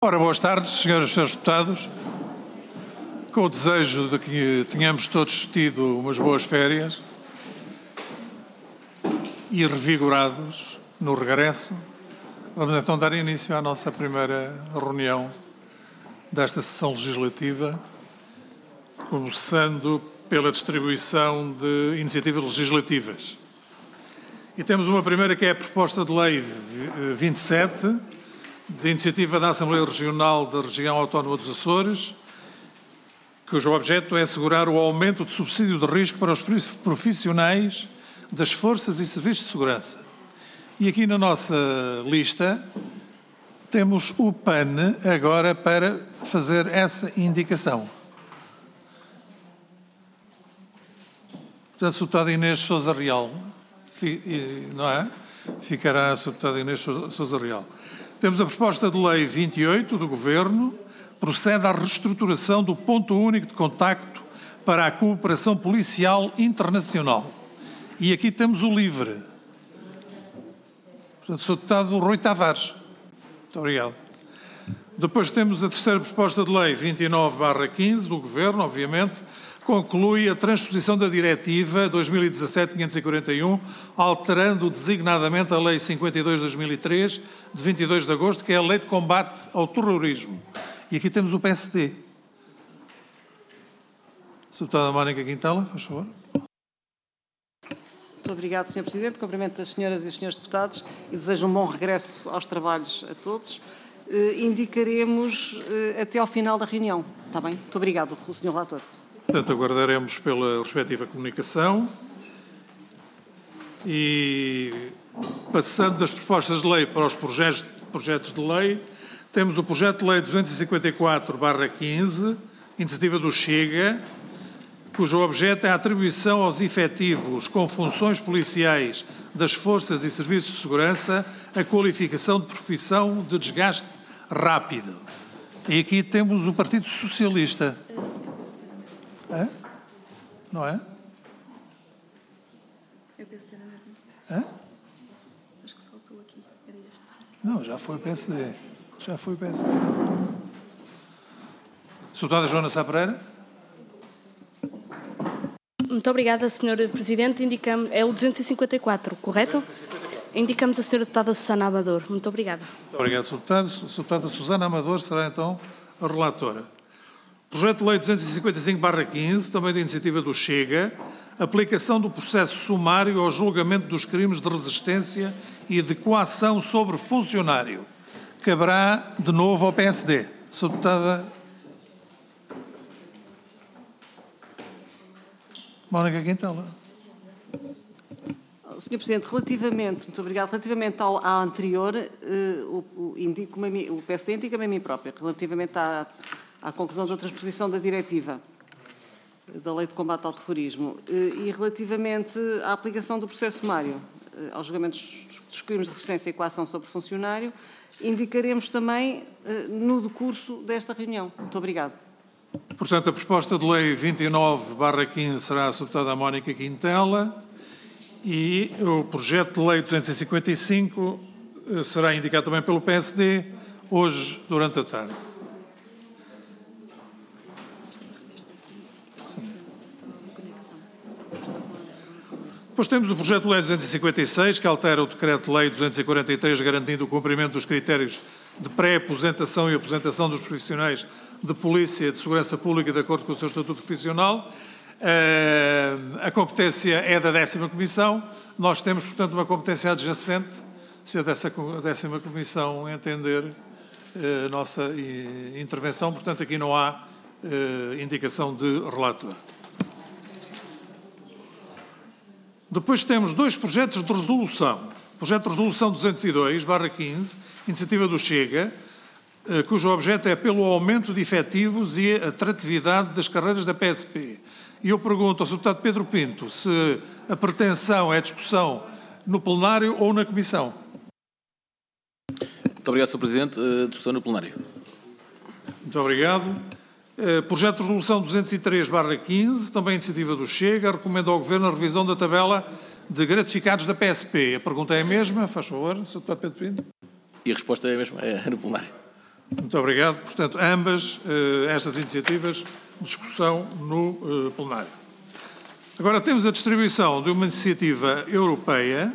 Ora, boas tardes, senhoras e senhores deputados. Com o desejo de que tenhamos todos tido umas boas férias e revigorados no regresso, vamos então dar início à nossa primeira reunião desta sessão legislativa, começando pela distribuição de iniciativas legislativas. E temos uma primeira que é a proposta de lei 27, de iniciativa da Assembleia Regional da Região Autónoma dos Açores, cujo objeto é assegurar o aumento de subsídio de risco para os profissionais das forças e serviços de segurança. E aqui na nossa lista temos o PAN agora para fazer essa indicação. Portanto, a deputada Inês Sousa Real, não é? Ficará a deputada Inês Sousa Real. Temos a proposta de lei 28 do Governo, procede à reestruturação do ponto único de contacto para a cooperação policial internacional. E aqui temos o LIVRE. Portanto, Sr. Deputado Rui Tavares. Muito obrigado. Depois temos a terceira proposta de lei 29/15 do Governo, obviamente, conclui a transposição da Diretiva 2017/541, alterando designadamente a Lei 52/2003, de 22 de agosto, que é a Lei de Combate ao Terrorismo. E aqui temos o PSD. Sra. Deputada Mónica Quintela, faz favor. Muito obrigado, Sr. Presidente. Cumprimento as senhoras e os senhores deputados e desejo um bom regresso aos trabalhos a todos. Indicaremos até ao final da reunião. Está bem? Muito obrigado, Sr. Relator. Portanto, aguardaremos pela respectiva comunicação e, passando das propostas de lei para os projetos de lei, temos o projeto de lei 254/15, iniciativa do Chega, cujo objeto é a atribuição aos efetivos com funções policiais das forças e serviços de segurança a qualificação de profissão de desgaste rápido. E aqui temos o Partido Socialista. É? Não é? É o PSD, não é mesmo? É? Acho que saltou aqui. Era este. Não, já foi o PSD. Já foi o PSD. Deputada Joana Sá Pereira. Muito obrigada, Sr. Presidente. Indicamos, é o 254, correto? 254. Indicamos a Sra. Deputada Susana Amador. Muito obrigada. Muito obrigado, Sr. Deputado. A Deputada Susana Amador será então a relatora. Projeto de lei 255/15, também da iniciativa do Chega, aplicação do processo sumário ao julgamento dos crimes de resistência e de coação sobre funcionário. Caberá de novo ao PSD. Sra. Deputada Mónica Quintela. Sr. Presidente, muito obrigado, relativamente à anterior, o PSD indica-me a mim própria, relativamente à conclusão da transposição da diretiva da Lei de Combate ao Terrorismo e relativamente à aplicação do processo sumário aos julgamentos dos crimes de resistência e coação sobre funcionário, indicaremos também no decurso desta reunião. Muito obrigado. Portanto, a proposta de lei 29/15 será a deputada Mónica Quintela e o projeto de lei 255 será indicado também pelo PSD hoje, durante a tarde. Depois temos o projeto de lei 256, que altera o decreto-lei 243, garantindo o cumprimento dos critérios de pré-aposentação e aposentação dos profissionais de polícia e de segurança pública de acordo com o seu estatuto profissional. A competência é da 10ª Comissão. Nós temos, portanto, uma competência adjacente, se a 10ª Comissão entender a nossa intervenção. Portanto, aqui não há indicação de relator. Depois temos dois projetos de resolução. Projeto de resolução 202/15, iniciativa do Chega, cujo objeto é pelo aumento de efetivos e atratividade das carreiras da PSP. E eu pergunto ao Sr. Deputado Pedro Pinto se a pretensão é discussão no plenário ou na Comissão. Muito obrigado, Sr. Presidente. Discussão no plenário. Muito obrigado. Projeto de resolução 203/15, também iniciativa do Chega, recomenda ao Governo a revisão da tabela de gratificados da PSP. A pergunta é a mesma, faz favor, Sr. Deputado Pedro Pinto. E a resposta é a mesma, é no plenário. Muito obrigado. Portanto, ambas estas iniciativas, discussão no plenário. Agora temos a distribuição de uma iniciativa europeia,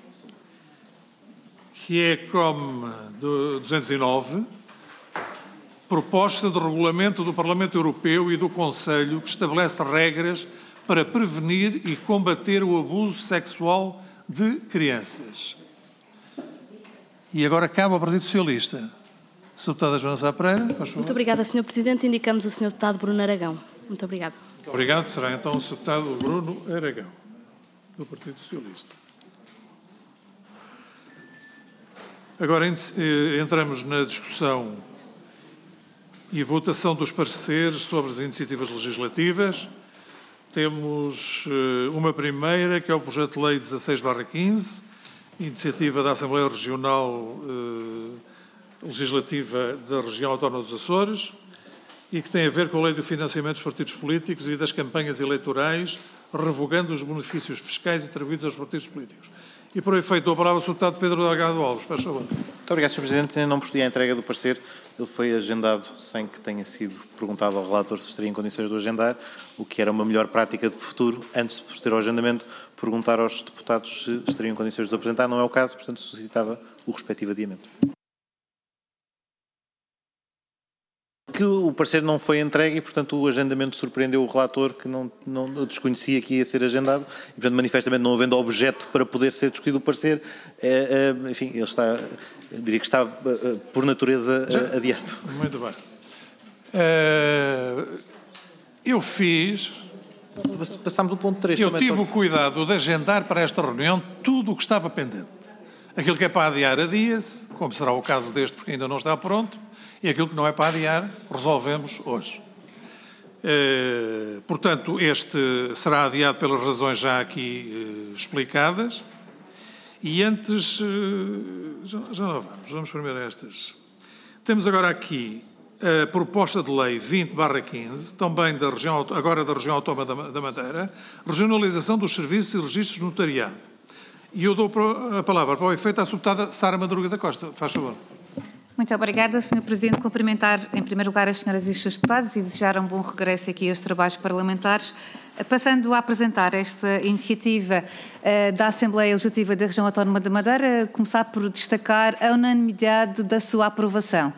que é COM 209, proposta de regulamento do Parlamento Europeu e do Conselho que estabelece regras para prevenir e combater o abuso sexual de crianças. E agora cabe ao Partido Socialista. Sr. Deputada Joana Sá Pereira, faz favor. Muito obrigada, Sr. Presidente. Indicamos o Sr. Deputado Bruno Aragão. Muito obrigado. Muito obrigado. Será então o Sr. Deputado Bruno Aragão, do Partido Socialista. Agora entramos na discussão e votação dos pareceres sobre as iniciativas legislativas. Temos uma primeira, que é o projeto de lei 16/15, iniciativa da Assembleia Regional Legislativa da Região Autónoma dos Açores, e que tem a ver com a lei do financiamento dos partidos políticos e das campanhas eleitorais, revogando os benefícios fiscais atribuídos aos partidos políticos. E por efeito dou a palavra ao Sr. Deputado Pedro Delgado Alves. Faz favor. Muito obrigado, Sr. Presidente. Eu não procedi à entrega do parecer. Ele foi agendado sem que tenha sido perguntado ao relator se estaria em condições de o agendar, o que era uma melhor prática de futuro, antes de proceder ao agendamento, perguntar aos deputados se estariam em condições de o apresentar. Não é o caso, portanto, solicitava o respectivo adiamento. Que o parecer não foi entregue e, portanto, o agendamento surpreendeu o relator, que não desconhecia que ia ser agendado e, portanto, manifestamente não havendo objeto para poder ser discutido o parecer, enfim, ele está, eu diria que está por natureza adiado. Muito bem. Eu fiz... Passámos o ponto 3. Eu tive o cuidado de agendar para esta reunião tudo o que estava pendente. Aquilo que é para adiar, adia-se, como será o caso deste, porque ainda não está pronto, e aquilo que não é para adiar, resolvemos hoje. Portanto, este será adiado pelas razões já aqui explicadas. E antes, já lá vamos primeiro a estas. Temos agora aqui a proposta de lei 20/15, também agora da Região Autónoma da Madeira, regionalização dos serviços e registros de notariado. E eu dou a palavra para o efeito à deputada Sara Madruga da Costa. Faz favor. Muito obrigada, Sr. Presidente. Cumprimentar, em primeiro lugar, as senhoras e os seus deputados e desejar um bom regresso aqui aos trabalhos parlamentares. Passando a apresentar esta iniciativa da Assembleia Legislativa da Região Autónoma da Madeira, começar por destacar a unanimidade da sua aprovação.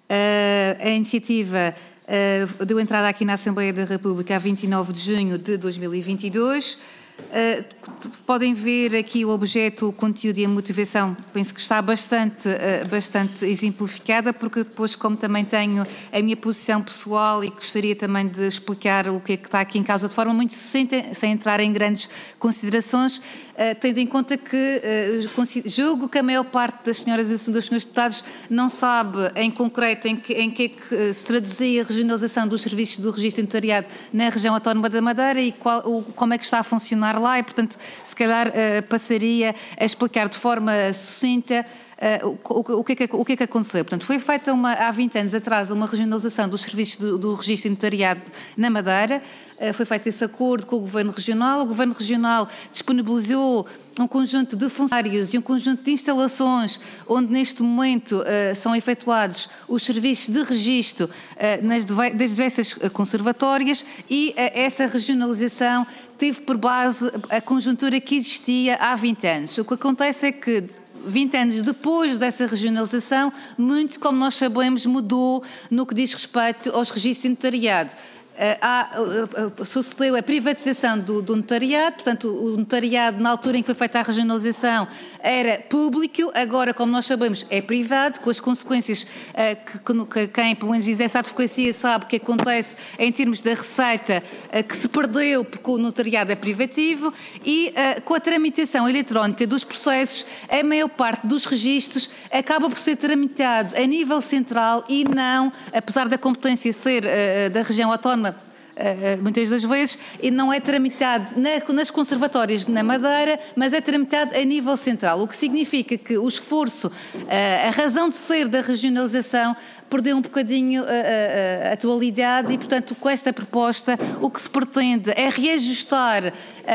A iniciativa deu entrada aqui na Assembleia da República a 29 de junho de 2022. Podem ver aqui o objeto, o conteúdo e a motivação, penso que está bastante exemplificada, porque depois, como também tenho a minha posição pessoal e gostaria também de explicar o que é que está aqui em causa de forma muito sucinta, sem entrar em grandes considerações, tendo em conta que julgo que a maior parte das senhoras e dos senhores deputados não sabe em concreto em que é que se traduzia a regionalização dos serviços do registro notariado na região autónoma da Madeira e como é que está a funcionar lá e, portanto, se calhar passaria a explicar de forma sucinta o que é que aconteceu. Portanto, foi feita há 20 anos atrás uma regionalização dos serviços do registro notariado na Madeira. Foi feito esse acordo com o Governo Regional. O Governo Regional disponibilizou um conjunto de funcionários e um conjunto de instalações onde neste momento são efetuados os serviços de registro das diversas conservatórias e essa regionalização teve por base a conjuntura que existia há 20 anos. O que acontece é que 20 anos depois dessa regionalização, muito, como nós sabemos, mudou no que diz respeito aos registros de notariado. Sucedeu a privatização do notariado, portanto, o notariado, na altura em que foi feita a regionalização, era público, agora, como nós sabemos, é privado, com as consequências que quem, pelo menos, diz essa advocacia sabe o que acontece em termos da receita que se perdeu porque o notariado é privativo e com a tramitação eletrónica dos processos, a maior parte dos registros acaba por ser tramitado a nível central e não, apesar da competência ser da região autónoma muitas das vezes, e não é tramitado nas conservatórias na Madeira, mas é tramitado a nível central, o que significa que o esforço, a razão de ser da regionalização perdeu um bocadinho a atualidade e, portanto, com esta proposta o que se pretende é reajustar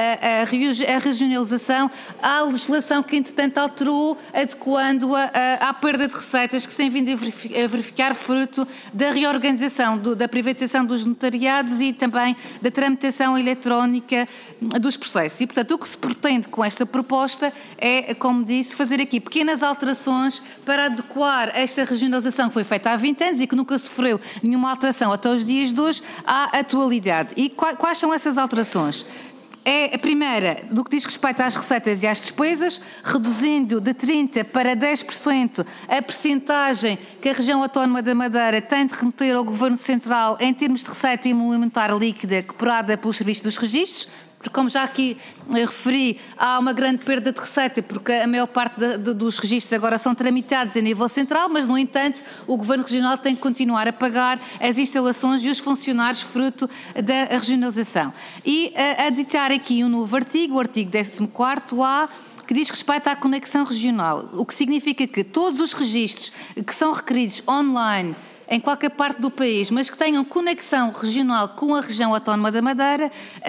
a regionalização à legislação que, entretanto, alterou, adequando-a à perda de receitas que se tem vindo a verificar fruto da reorganização, da privatização dos notariados e também da tramitação eletrónica dos processos. E, portanto, o que se pretende com esta proposta é, como disse, fazer aqui pequenas alterações para adequar esta regionalização que foi feita há 20 anos e que nunca sofreu nenhuma alteração até os dias de hoje à atualidade. E quais são essas alterações? É a primeira, no que diz respeito às receitas e às despesas, reduzindo de 30% para 10% a percentagem que a região autónoma da Madeira tem de remeter ao Governo Central em termos de receita implementar líquida cobrada pelos serviços dos registros, porque, como já aqui referi, há uma grande perda de receita, porque a maior parte dos registros agora são tramitados a nível central, mas, no entanto, o Governo Regional tem que continuar a pagar as instalações e os funcionários fruto da regionalização. E a ditar aqui um novo artigo, o artigo 14º-A, que diz respeito à conexão regional, o que significa que todos os registros que são requeridos online em qualquer parte do país, mas que tenham conexão regional com a região autónoma da Madeira,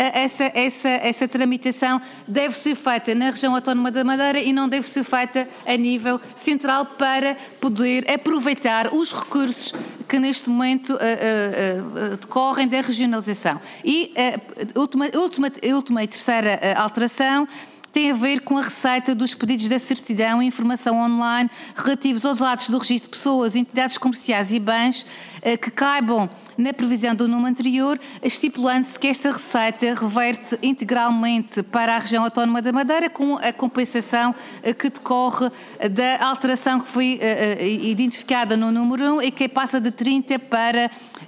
essa tramitação deve ser feita na região autónoma da Madeira e não deve ser feita a nível central para poder aproveitar os recursos que neste momento decorrem da regionalização. E a última e terceira alteração tem a ver com a receita dos pedidos da certidão e informação online relativos aos atos do registro de pessoas, entidades comerciais e bens que caibam na previsão do número anterior, estipulando-se que esta receita reverte integralmente para a região autónoma da Madeira com a compensação que decorre da alteração que foi identificada no número 1 e que passa de 30% para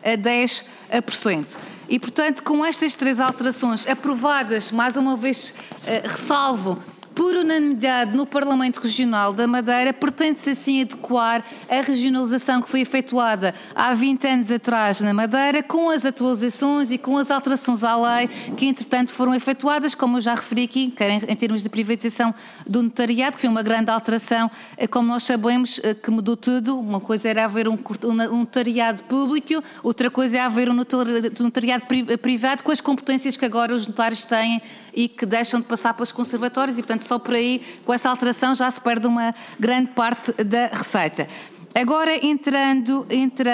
10%. E, portanto, com estas três alterações aprovadas, mais uma vez ressalvo, por unanimidade no Parlamento Regional da Madeira, pretende-se assim adequar a regionalização que foi efetuada há 20 anos atrás na Madeira, com as atualizações e com as alterações à lei que, entretanto, foram efetuadas, como eu já referi aqui, quer em termos de privatização do notariado, que foi uma grande alteração, como nós sabemos, que mudou tudo. Uma coisa era haver um notariado público, outra coisa é haver um notariado privado, com as competências que agora os notários têm e que deixam de passar pelos conservatórios e, portanto, só por aí, com essa alteração, já se perde uma grande parte da receita. Agora, entrando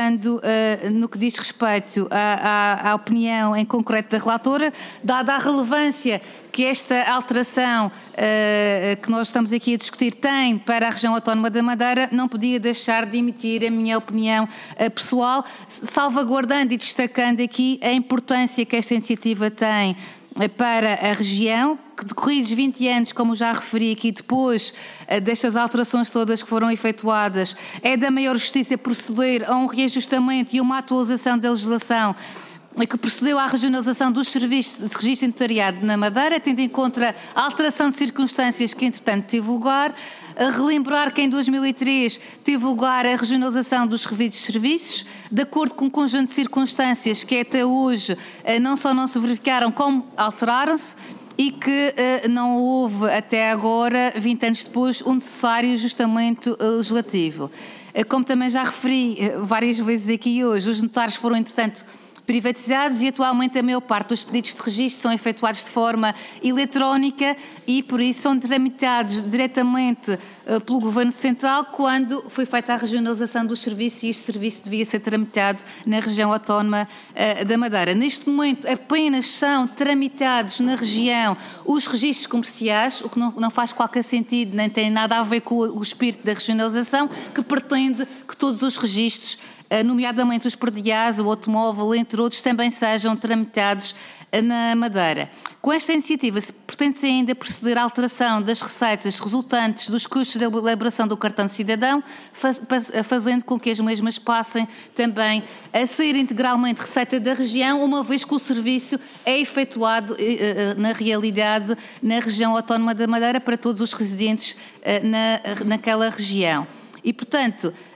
no que diz respeito à opinião em concreto da relatora, dada a relevância que esta alteração que nós estamos aqui a discutir tem para a região autónoma da Madeira, não podia deixar de emitir a minha opinião pessoal, salvaguardando e destacando aqui a importância que esta iniciativa tem para a região, que decorridos 20 anos, como já referi aqui, depois destas alterações todas que foram efetuadas, é da maior justiça proceder a um reajustamento e uma atualização da legislação que procedeu à regionalização dos serviços de registro notariado na Madeira, tendo em conta a alteração de circunstâncias que, entretanto, teve lugar. A relembrar que em 2003 teve lugar a regionalização dos referidos serviços, de acordo com um conjunto de circunstâncias que até hoje não só não se verificaram, como alteraram-se, e que não houve até agora, 20 anos depois, um necessário ajustamento legislativo. Como também já referi várias vezes aqui hoje, os notários foram, entretanto, privatizados e atualmente a maior parte dos pedidos de registro são efetuados de forma eletrónica e por isso são tramitados diretamente pelo Governo Central quando foi feita a regionalização dos serviços e este serviço devia ser tramitado na região autónoma da Madeira. Neste momento apenas são tramitados na região os registros comerciais, o que não faz qualquer sentido, nem tem nada a ver com o espírito da regionalização, que pretende que todos os registros, nomeadamente os prediais, o automóvel, entre outros, também sejam tramitados na Madeira. Com esta iniciativa, pretende-se ainda proceder à alteração das receitas resultantes dos custos de elaboração do cartão de cidadão, fazendo com que as mesmas passem também a ser integralmente receita da região, uma vez que o serviço é efetuado, na realidade, na região autónoma da Madeira para todos os residentes naquela região. E, portanto,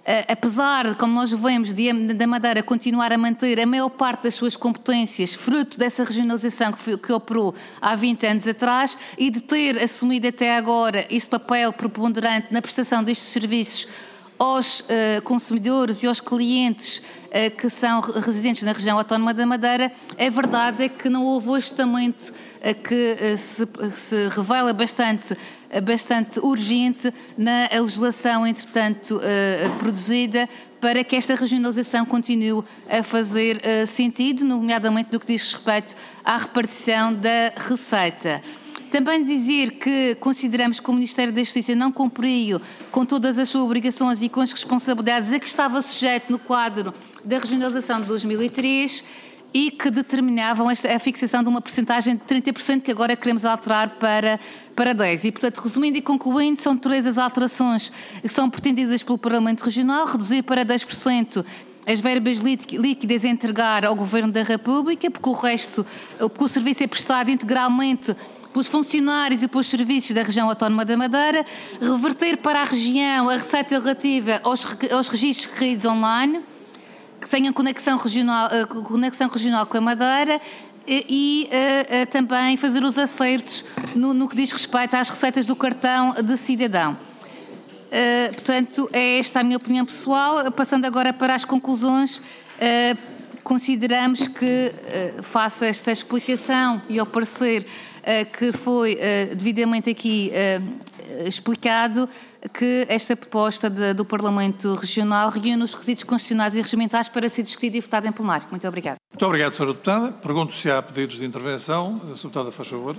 apesar de, como nós vemos, da Madeira continuar a manter a maior parte das suas competências, fruto dessa regionalização que operou há 20 anos atrás, e de ter assumido até agora este papel preponderante na prestação destes serviços aos consumidores e aos clientes que são residentes na região autónoma da Madeira, a verdade é que não houve o ajustamento que se revela bastante urgente na legislação, entretanto, produzida, para que esta regionalização continue a fazer sentido, nomeadamente no que diz respeito à repartição da receita. Também dizer que consideramos que o Ministério da Justiça não cumpriu com todas as suas obrigações e com as responsabilidades a que estava sujeito no quadro da regionalização de 2003 e que determinavam a fixação de uma percentagem de 30% que agora queremos alterar para 10%. E, portanto, resumindo e concluindo, são 3 as alterações que são pretendidas pelo Parlamento Regional: reduzir para 10% as verbas líquidas a entregar ao Governo da República, porque o serviço é prestado integralmente pelos funcionários e pelos serviços da região autónoma da Madeira; reverter para a região a receita relativa aos registros requeridos online, que tenham conexão regional com a Madeira, e também fazer os acertos no que diz respeito às receitas do cartão de cidadão. Portanto, é esta a minha opinião pessoal. Passando agora para as conclusões, consideramos que, face a esta explicação e ao parecer que foi devidamente aqui explicado, que esta proposta do Parlamento Regional reúne os requisitos constitucionais e regimentais para ser discutida e votada em plenário. Muito obrigada. Muito obrigado, Sra. Deputada. Pergunto se há pedidos de intervenção. A Sra. Deputada, faz favor.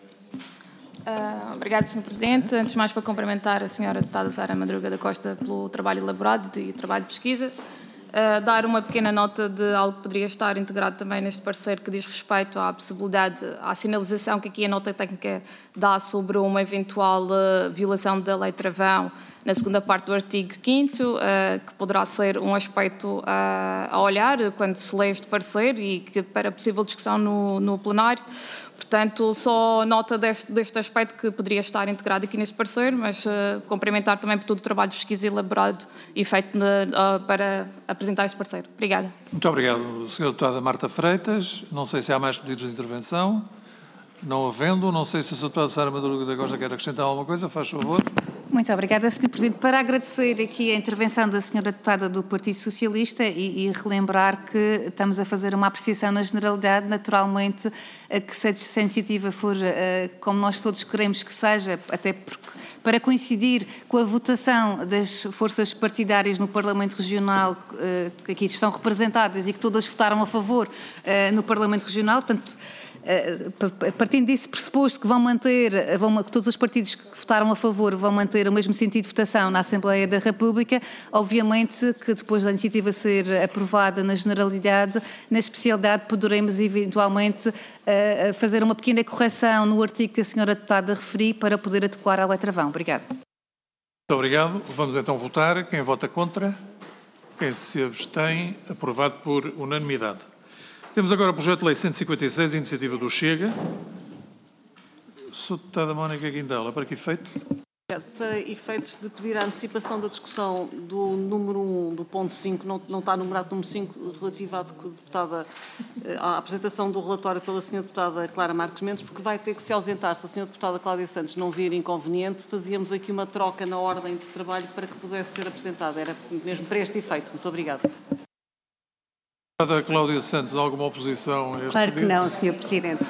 Obrigada, Sr. Presidente. Antes de mais, para cumprimentar a Sra. Deputada Sara Madruga da Costa pelo trabalho elaborado e trabalho de pesquisa. Dar uma pequena nota de algo que poderia estar integrado também neste parecer, que diz respeito à possibilidade, à sinalização que aqui a nota técnica dá sobre uma eventual violação da Lei Travão na segunda parte do artigo 5º, que poderá ser um aspecto a olhar quando se lê este parecer e que para possível discussão no plenário. Portanto, só nota deste aspecto que poderia estar integrado aqui neste parecer, mas cumprimentar também por todo o trabalho de pesquisa elaborado e feito para apresentar este parecer. Obrigada. Muito obrigado, Sra. Deputada Marta Freitas. Não sei se há mais pedidos de intervenção. Não havendo, não sei se a Sra. Deputada Sara Madruga da Costa quer acrescentar alguma coisa. Faz favor. Muito obrigada, Sr. Presidente. Para agradecer aqui a intervenção da Sra. Deputada do Partido Socialista e relembrar que estamos a fazer uma apreciação na generalidade, naturalmente, que se a iniciativa for como nós todos queremos que seja, até porque para coincidir com a votação das forças partidárias no Parlamento Regional, que aqui estão representadas e que todas votaram a favor no Parlamento Regional, portanto, partindo desse pressuposto que que todos os partidos que votaram a favor vão manter o mesmo sentido de votação na Assembleia da República, obviamente que depois da iniciativa ser aprovada na generalidade, na especialidade poderemos eventualmente fazer uma pequena correção no artigo que a Sra. Deputada referiu para poder adequar à Lei Travão. Obrigada. Muito obrigado. Vamos então votar. Quem vota contra? Quem se abstém? Aprovado por unanimidade. Temos agora o projeto de lei 156, iniciativa do Chega. Sra. Deputada Mónica Guindela, para que efeito? Para efeitos de pedir a antecipação da discussão do número 1, do ponto 5, não está numerado número 5, relativo à apresentação do relatório pela Sra. Deputada Clara Marques Mendes, porque vai ter que se ausentar. Se a Sra. Deputada Cláudia Santos não vir inconveniente, fazíamos aqui uma troca na ordem de trabalho para que pudesse ser apresentada. Era mesmo para este efeito. Muito obrigada. Deputada Cláudia Santos, alguma oposição a este Claro pedido? que não, Sr. Presidente.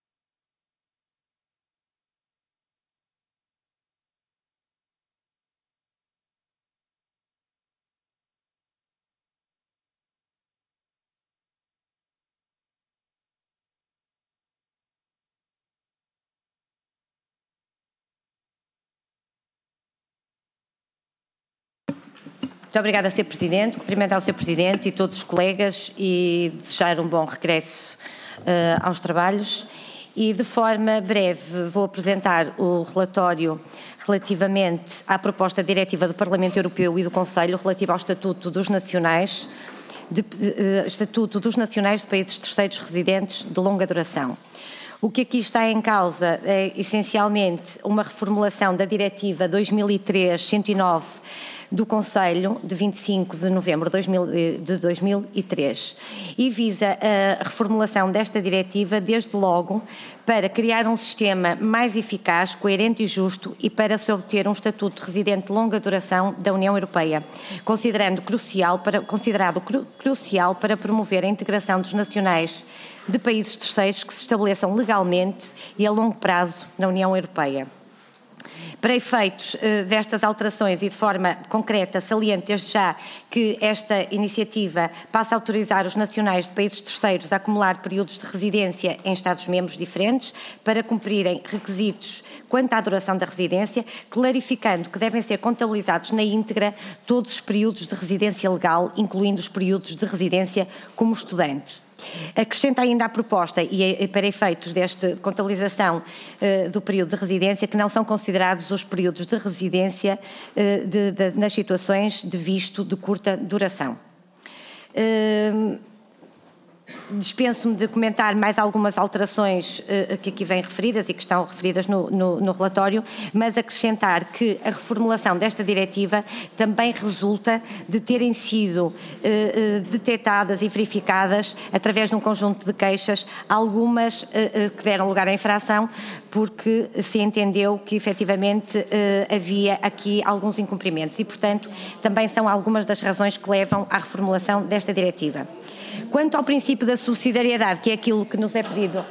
Muito obrigada, Sr. Presidente. Cumprimentar o Sr. Presidente e todos os colegas e desejar um bom regresso aos trabalhos. E, de forma breve, vou apresentar o relatório relativamente à proposta diretiva do Parlamento Europeu e do Conselho relativa ao Estatuto dos Nacionais de países terceiros residentes de longa duração. O que aqui está em causa é, essencialmente, uma reformulação da Diretiva 2003-109, do Conselho de 25 de novembro de 2003 e visa a reformulação desta diretiva desde logo para criar um sistema mais eficaz, coerente e justo e para se obter um estatuto de residente de longa duração da União Europeia, considerado crucial para promover a integração dos nacionais de países terceiros que se estabeleçam legalmente e a longo prazo na União Europeia. Para efeitos destas alterações e de forma concreta, saliento desde já que esta iniciativa passa a autorizar os nacionais de países terceiros a acumular períodos de residência em Estados-membros diferentes para cumprirem requisitos quanto à duração da residência, clarificando que devem ser contabilizados na íntegra todos os períodos de residência legal, incluindo os períodos de residência como estudante. Acrescenta ainda a proposta, e para efeitos desta contabilização do período de residência, que não são considerados os períodos de residência nas situações de visto de curta duração. Dispenso-me de comentar mais algumas alterações que aqui vêm referidas e que estão referidas no relatório, mas acrescentar que a reformulação desta diretiva também resulta de terem sido detectadas e verificadas, através de um conjunto de queixas, algumas que deram lugar à infração, porque se entendeu que efetivamente havia aqui alguns incumprimentos e, portanto, também são algumas das razões que levam à reformulação desta diretiva. Quanto ao princípio da subsidiariedade, que é aquilo que nos é pedido.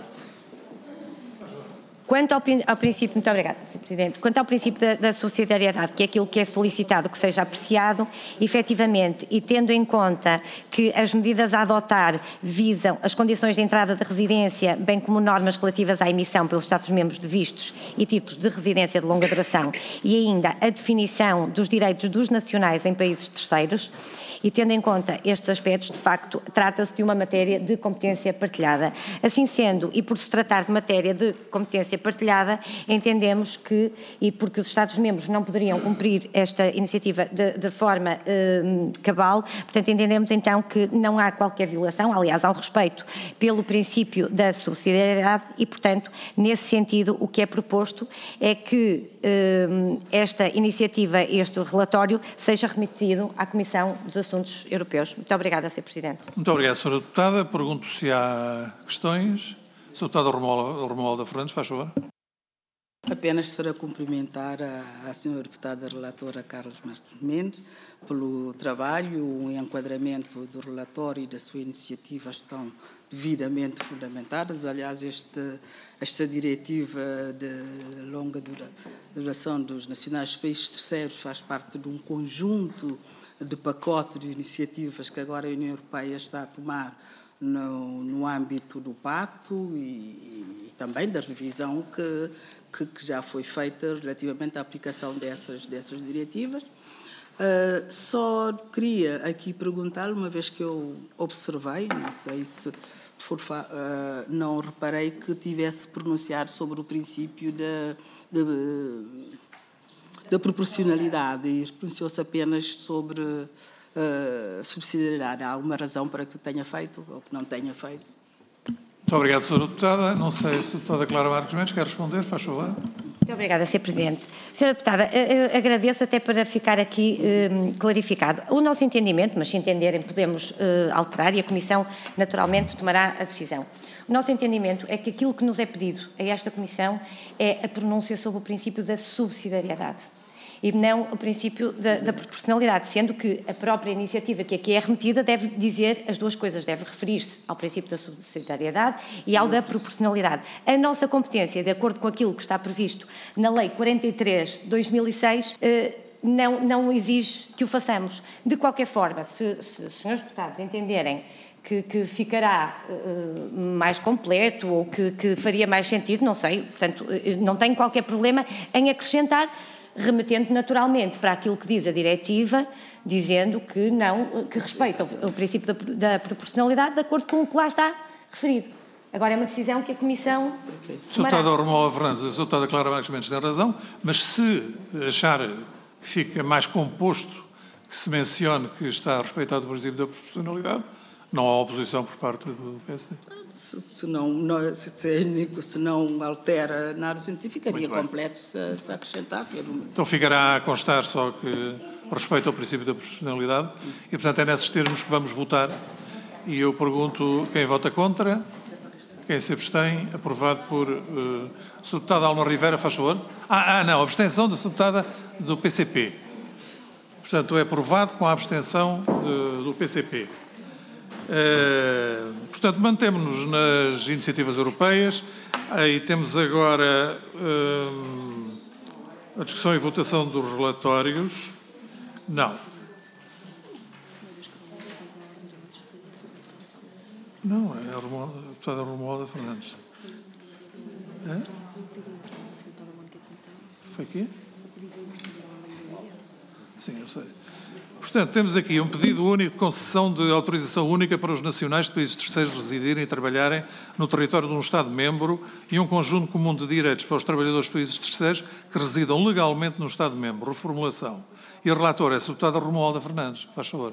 Quanto ao princípio, muito obrigada, Sr. Presidente. Quanto ao princípio da subsidiariedade, que é aquilo que é solicitado que seja apreciado, efetivamente, e tendo em conta que as medidas a adotar visam as condições de entrada de residência, bem como normas relativas à emissão pelos Estados-membros de vistos e títulos de residência de longa duração, e ainda a definição dos direitos dos nacionais em países terceiros, e tendo em conta estes aspectos, de facto, trata-se de uma matéria de competência partilhada. Assim sendo, e por se tratar de matéria de competência partilhada, entendemos que, e porque os Estados-membros não poderiam cumprir esta iniciativa de forma cabal, portanto, entendemos então que não há qualquer violação, aliás, há um respeito pelo princípio da subsidiariedade e, portanto, nesse sentido, o que é proposto é que esta iniciativa, este relatório, seja remetido à Comissão dos Assuntos Europeus. Muito obrigada, Sr. Presidente. Muito obrigado, Sra. Deputada. Pergunto se há questões. Sra. Deputada Romualda Fernandes, faz favor. Apenas para cumprimentar a Sra. Deputada Relatora Carlos Marques Mendes pelo trabalho e enquadramento do relatório e da sua iniciativa estão devidamente fundamentadas. Aliás, esta diretiva de longa duração dos nacionais de países terceiros faz parte de um conjunto de pacote de iniciativas que agora a União Europeia está a tomar no âmbito do Pacto e também da revisão que já foi feita relativamente à aplicação dessas diretivas. Só queria aqui perguntar, uma vez que eu observei, não sei se não reparei que tivesse pronunciado sobre o princípio da proporcionalidade e pronunciou-se apenas sobre subsidiariedade. Há alguma razão para que o tenha feito ou que não tenha feito? Muito obrigado, Sra. Deputada. Não sei se a Deputada Clara Marques Mendes quer responder, faz favor. Muito obrigada, Sr. Presidente. Sra. Deputada, agradeço até para ficar aqui clarificado. O nosso entendimento, mas se entenderem podemos alterar e a Comissão naturalmente tomará a decisão. O nosso entendimento é que aquilo que nos é pedido a esta Comissão é a pronúncia sobre o princípio da subsidiariedade e não o princípio da proporcionalidade, sendo que a própria iniciativa que aqui é remetida deve dizer as duas coisas, deve referir-se ao princípio da subsidiariedade e ao da proporcionalidade. A nossa competência, de acordo com aquilo que está previsto na Lei 43/2006, não exige que o façamos. De qualquer forma, se os senhores deputados entenderem que ficará mais completo ou que faria mais sentido, não sei, portanto, não tenho qualquer problema em acrescentar, remetendo naturalmente para aquilo que diz a diretiva, dizendo que respeita o princípio da proporcionalidade de acordo com o que lá está referido. Agora é uma decisão que a Comissão tomará. Sra. Deputada Romualda Fernandes, a Sra. Deputada Clara Marques Mendes tem razão, mas se achar que fica mais composto que se mencione que está respeitado o princípio da proporcionalidade, Não há oposição por parte do PSD? Se não altera nada, ficaria completo se acrescentasse. Então ficará a constar só que respeito ao princípio da proporcionalidade e, portanto, é nesses termos que vamos votar. E eu pergunto quem vota contra, quem se abstém, aprovado por Sra. Deputada Alma Rivera, faz favor. Não, abstenção da Sra. Deputada do PCP. Portanto, é aprovado com a abstenção do PCP. Portanto, mantemos-nos nas iniciativas europeias. Aí temos agora a discussão e votação dos relatórios. Não. Não, é a deputada Romualda Fernandes. É? Foi aqui? Sim, eu sei. Portanto, temos aqui um pedido único de concessão de autorização única para os nacionais de países terceiros residirem e trabalharem no território de um Estado-membro e um conjunto comum de direitos para os trabalhadores de países terceiros que residam legalmente no Estado-membro. Reformulação. E a relatora é a deputada Romualda Fernandes. Faz favor.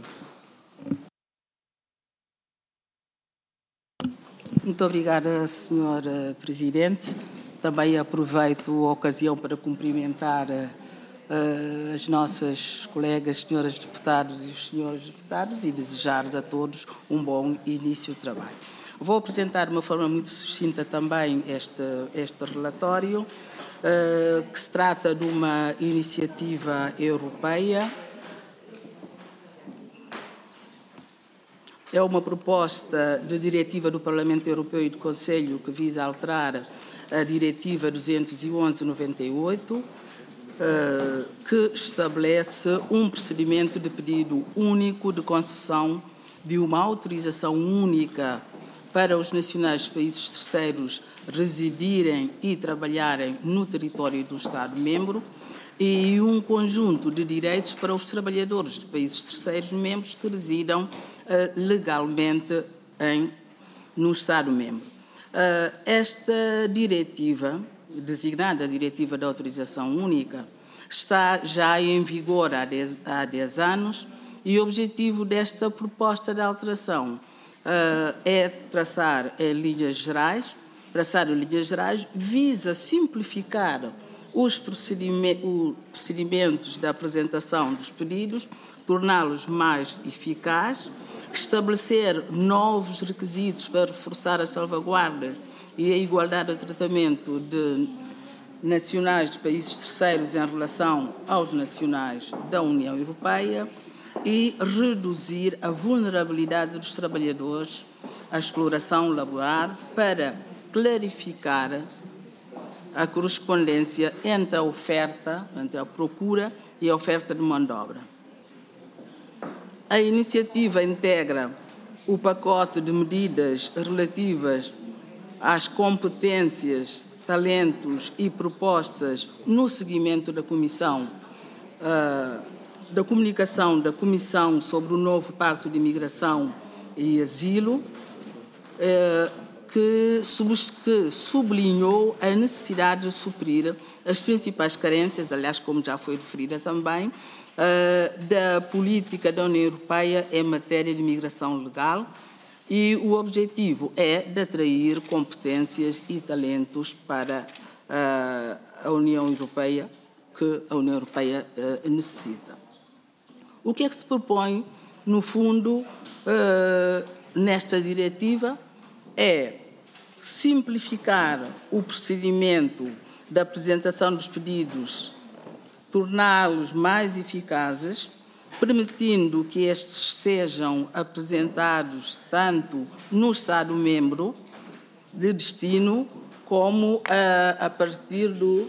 Muito obrigada, Sra. Presidente. Também aproveito a ocasião para cumprimentar as nossas colegas, senhoras deputados e os senhores deputados e desejar a todos um bom início de trabalho. Vou apresentar de uma forma muito sucinta também este relatório, que se trata de uma iniciativa europeia. É uma proposta de diretiva do Parlamento Europeu e do Conselho que visa alterar a Diretiva 211/98, que estabelece um procedimento de pedido único de concessão de uma autorização única para os nacionais de países terceiros residirem e trabalharem no território do Estado-membro e um conjunto de direitos para os trabalhadores de países terceiros membros que residam legalmente no Estado-membro. Esta diretiva, designada Diretiva de Autorização Única, está já em vigor há 10 anos e o objetivo desta proposta de alteração é traçar em linhas gerais, visa simplificar os procedimentos de apresentação dos pedidos, torná-los mais eficazes, estabelecer novos requisitos para reforçar as salvaguardas e a igualdade de tratamento de nacionais de países terceiros em relação aos nacionais da União Europeia e reduzir a vulnerabilidade dos trabalhadores à exploração laboral para clarificar a correspondência entre a oferta, entre a procura e a oferta de mão de obra. A iniciativa integra o pacote de medidas relativas às competências, talentos e propostas no seguimento da Comissão, da comunicação da Comissão sobre o novo Pacto de Imigração e Asilo, que sublinhou a necessidade de suprir as principais carências, aliás, como já foi referida também, da política da União Europeia em matéria de imigração legal, e o objetivo é de atrair competências e talentos para a União Europeia, que a União Europeia necessita. O que é que se propõe, no fundo, nesta diretiva? É simplificar o procedimento da apresentação dos pedidos, torná-los mais eficazes, permitindo que estes sejam apresentados tanto no Estado-membro de destino como a partir do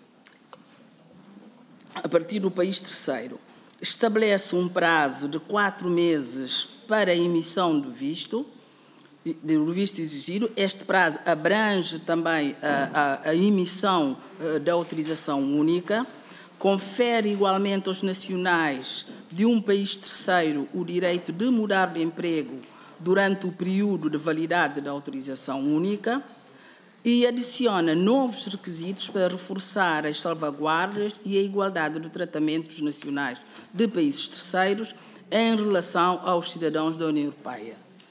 país terceiro. Estabelece um prazo de 4 meses para a emissão do visto exigido. Este prazo abrange também a emissão da autorização única, confere igualmente aos nacionais de um país terceiro o direito de mudar de emprego durante o período de validade da autorização única e adiciona novos requisitos para reforçar as salvaguardas e a igualdade de tratamento dos nacionais de países terceiros em relação aos cidadãos da União Europeia.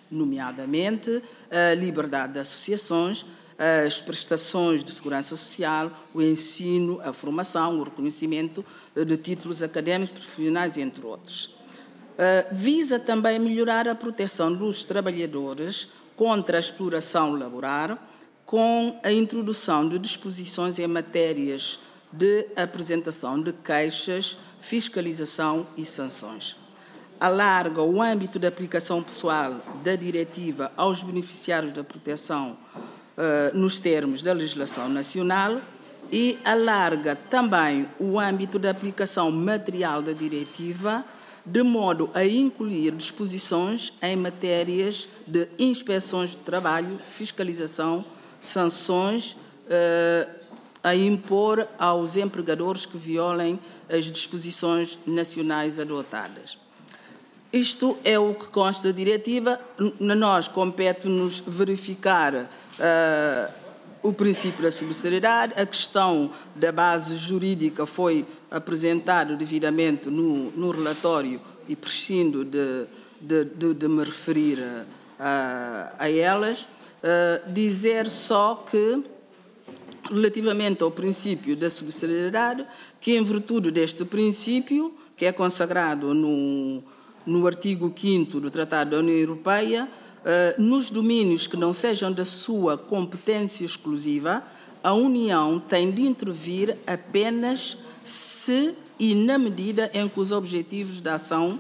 nomeadamente a liberdade de associações, as prestações de segurança social, o ensino, a formação, o reconhecimento de títulos académicos, profissionais, entre outros. Visa também melhorar a proteção dos trabalhadores contra a exploração laboral, com a introdução de disposições em matérias de apresentação de queixas, fiscalização e sanções. Alarga o âmbito de aplicação pessoal da diretiva aos beneficiários da proteção nos termos da legislação nacional e alarga também o âmbito de aplicação material da diretiva, de modo a incluir disposições em matérias de inspeções de trabalho, fiscalização, sanções a impor aos empregadores que violem as disposições nacionais adotadas. Isto é o que consta da diretiva. A nós compete-nos verificar o princípio da subsidiariedade. A questão da base jurídica foi apresentada devidamente no relatório e prescindo de me referir a elas. Dizer só que, relativamente ao princípio da subsidiariedade, que em virtude deste princípio, que é consagrado no artigo 5º do Tratado da União Europeia, nos domínios que não sejam da sua competência exclusiva, a União tem de intervir apenas se e na medida em que os objetivos da ação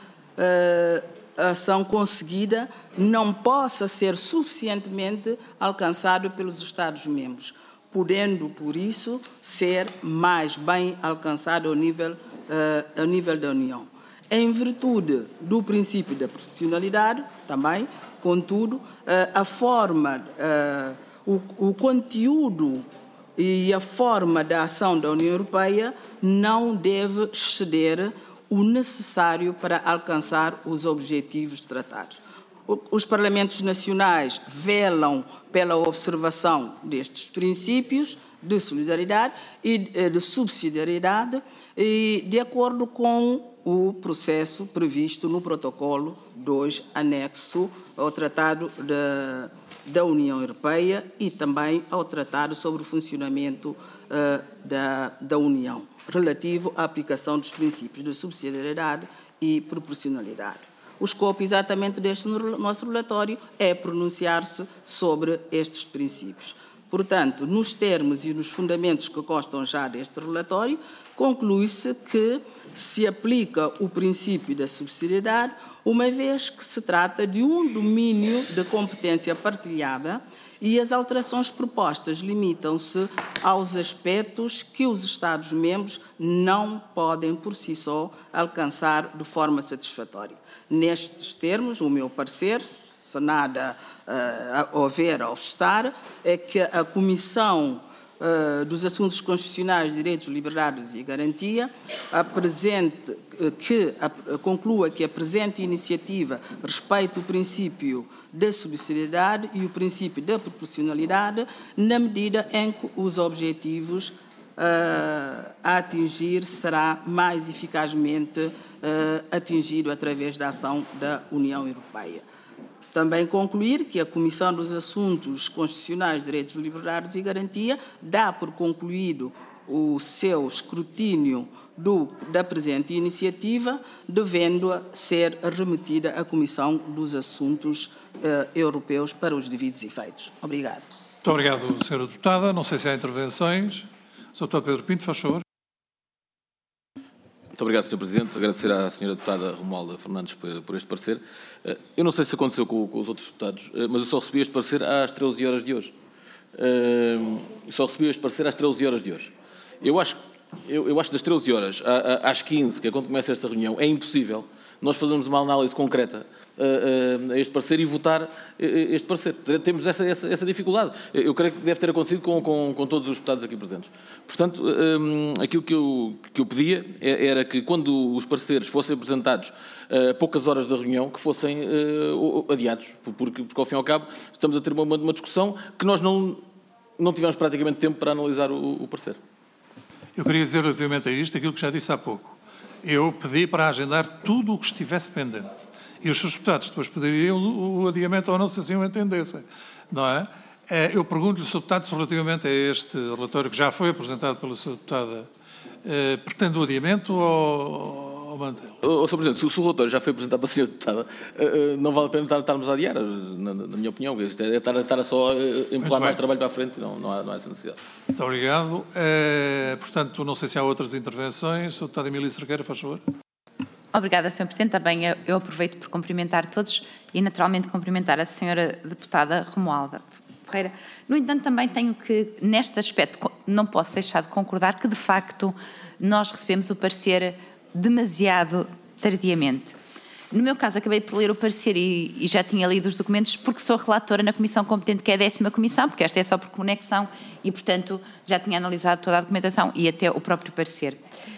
conseguida não possa ser suficientemente alcançado pelos Estados-membros, podendo, por isso, ser mais bem alcançado ao nível da União. Em virtude do princípio da proporcionalidade, também, contudo, a forma, o conteúdo e a forma da ação da União Europeia não deve exceder o necessário para alcançar os objetivos tratados. Os Parlamentos Nacionais velam pela observação destes princípios de solidariedade e de subsidiariedade e de acordo com o processo previsto no Protocolo 2, anexo ao Tratado da União Europeia e também ao Tratado sobre o Funcionamento da União, relativo à aplicação dos princípios de subsidiariedade e proporcionalidade. O escopo exatamente deste nosso relatório é pronunciar-se sobre estes princípios. Portanto, nos termos e nos fundamentos que constam já deste relatório, conclui-se que se aplica o princípio da subsidiariedade, uma vez que se trata de um domínio de competência partilhada e as alterações propostas limitam-se aos aspectos que os Estados-membros não podem, por si só, alcançar de forma satisfatória. Nestes termos, o meu parecer, se nada houver a obstar, é que a Comissão dos Assuntos Constitucionais, Direitos, Liberdades e Garantia conclua que a presente iniciativa respeita o princípio da subsidiariedade e o princípio da proporcionalidade na medida em que os objetivos a atingir será mais eficazmente atingido através da ação da União Europeia. Também concluir que a Comissão dos Assuntos Constitucionais, Direitos, Liberdades e Garantia dá por concluído o seu escrutínio da presente iniciativa, devendo ser remetida à Comissão dos Assuntos Europeus para os devidos efeitos. Obrigado. Muito obrigado, Sra. Deputada. Não sei se há intervenções. Sr. Deputado Pedro Pinto, faz favor. Muito obrigado, Sr. Presidente. Agradecer à Sra. Deputada Romualda Fernandes por este parecer. Eu não sei se aconteceu com os outros deputados, mas eu só recebi este parecer às 13 horas de hoje. Só recebi este parecer às 13 horas de hoje. Eu acho que das 13 horas às 15, que é quando começa esta reunião, é impossível nós fazermos uma análise concreta a este parecer e votar este parecer. Temos essa dificuldade. Eu creio que deve ter acontecido com todos os deputados aqui presentes. Portanto, aquilo que eu pedia era que, quando os pareceres fossem apresentados a poucas horas da reunião, que fossem adiados, porque ao fim e ao cabo estamos a ter uma discussão que nós não tivemos praticamente tempo para analisar o parecer. Eu queria dizer relativamente a isto aquilo que já disse há pouco. Eu pedi para agendar tudo o que estivesse pendente. E os seus deputados depois pediriam o adiamento ou não, se assim o entendessem, não é? Eu pergunto-lhe, Sr. Deputado, se relativamente a este relatório que já foi apresentado pela Sra. Deputada, pretende o adiamento ou mantê-lo? Sr. Presidente, se o relatório já foi apresentado pela Sra. Deputada, não vale a pena estarmos a adiar, na minha opinião. Isto é estar só a empurrar mais trabalho para a frente, não há essa necessidade. Muito obrigado. Portanto, não sei se há outras intervenções. Sra. Deputada Emília Cerqueira, faz favor. Obrigada, Sr. Presidente. Também eu aproveito por cumprimentar todos e, naturalmente, cumprimentar a Sra. Deputada Romualda Ferreira. No entanto, também tenho que, neste aspecto, não posso deixar de concordar que, de facto, nós recebemos o parecer demasiado tardiamente. No meu caso, acabei por ler o parecer e já tinha lido os documentos porque sou relatora na comissão competente, que é a 10ª comissão, porque esta é só por conexão e, portanto, já tinha analisado toda a documentação e até o próprio parecer.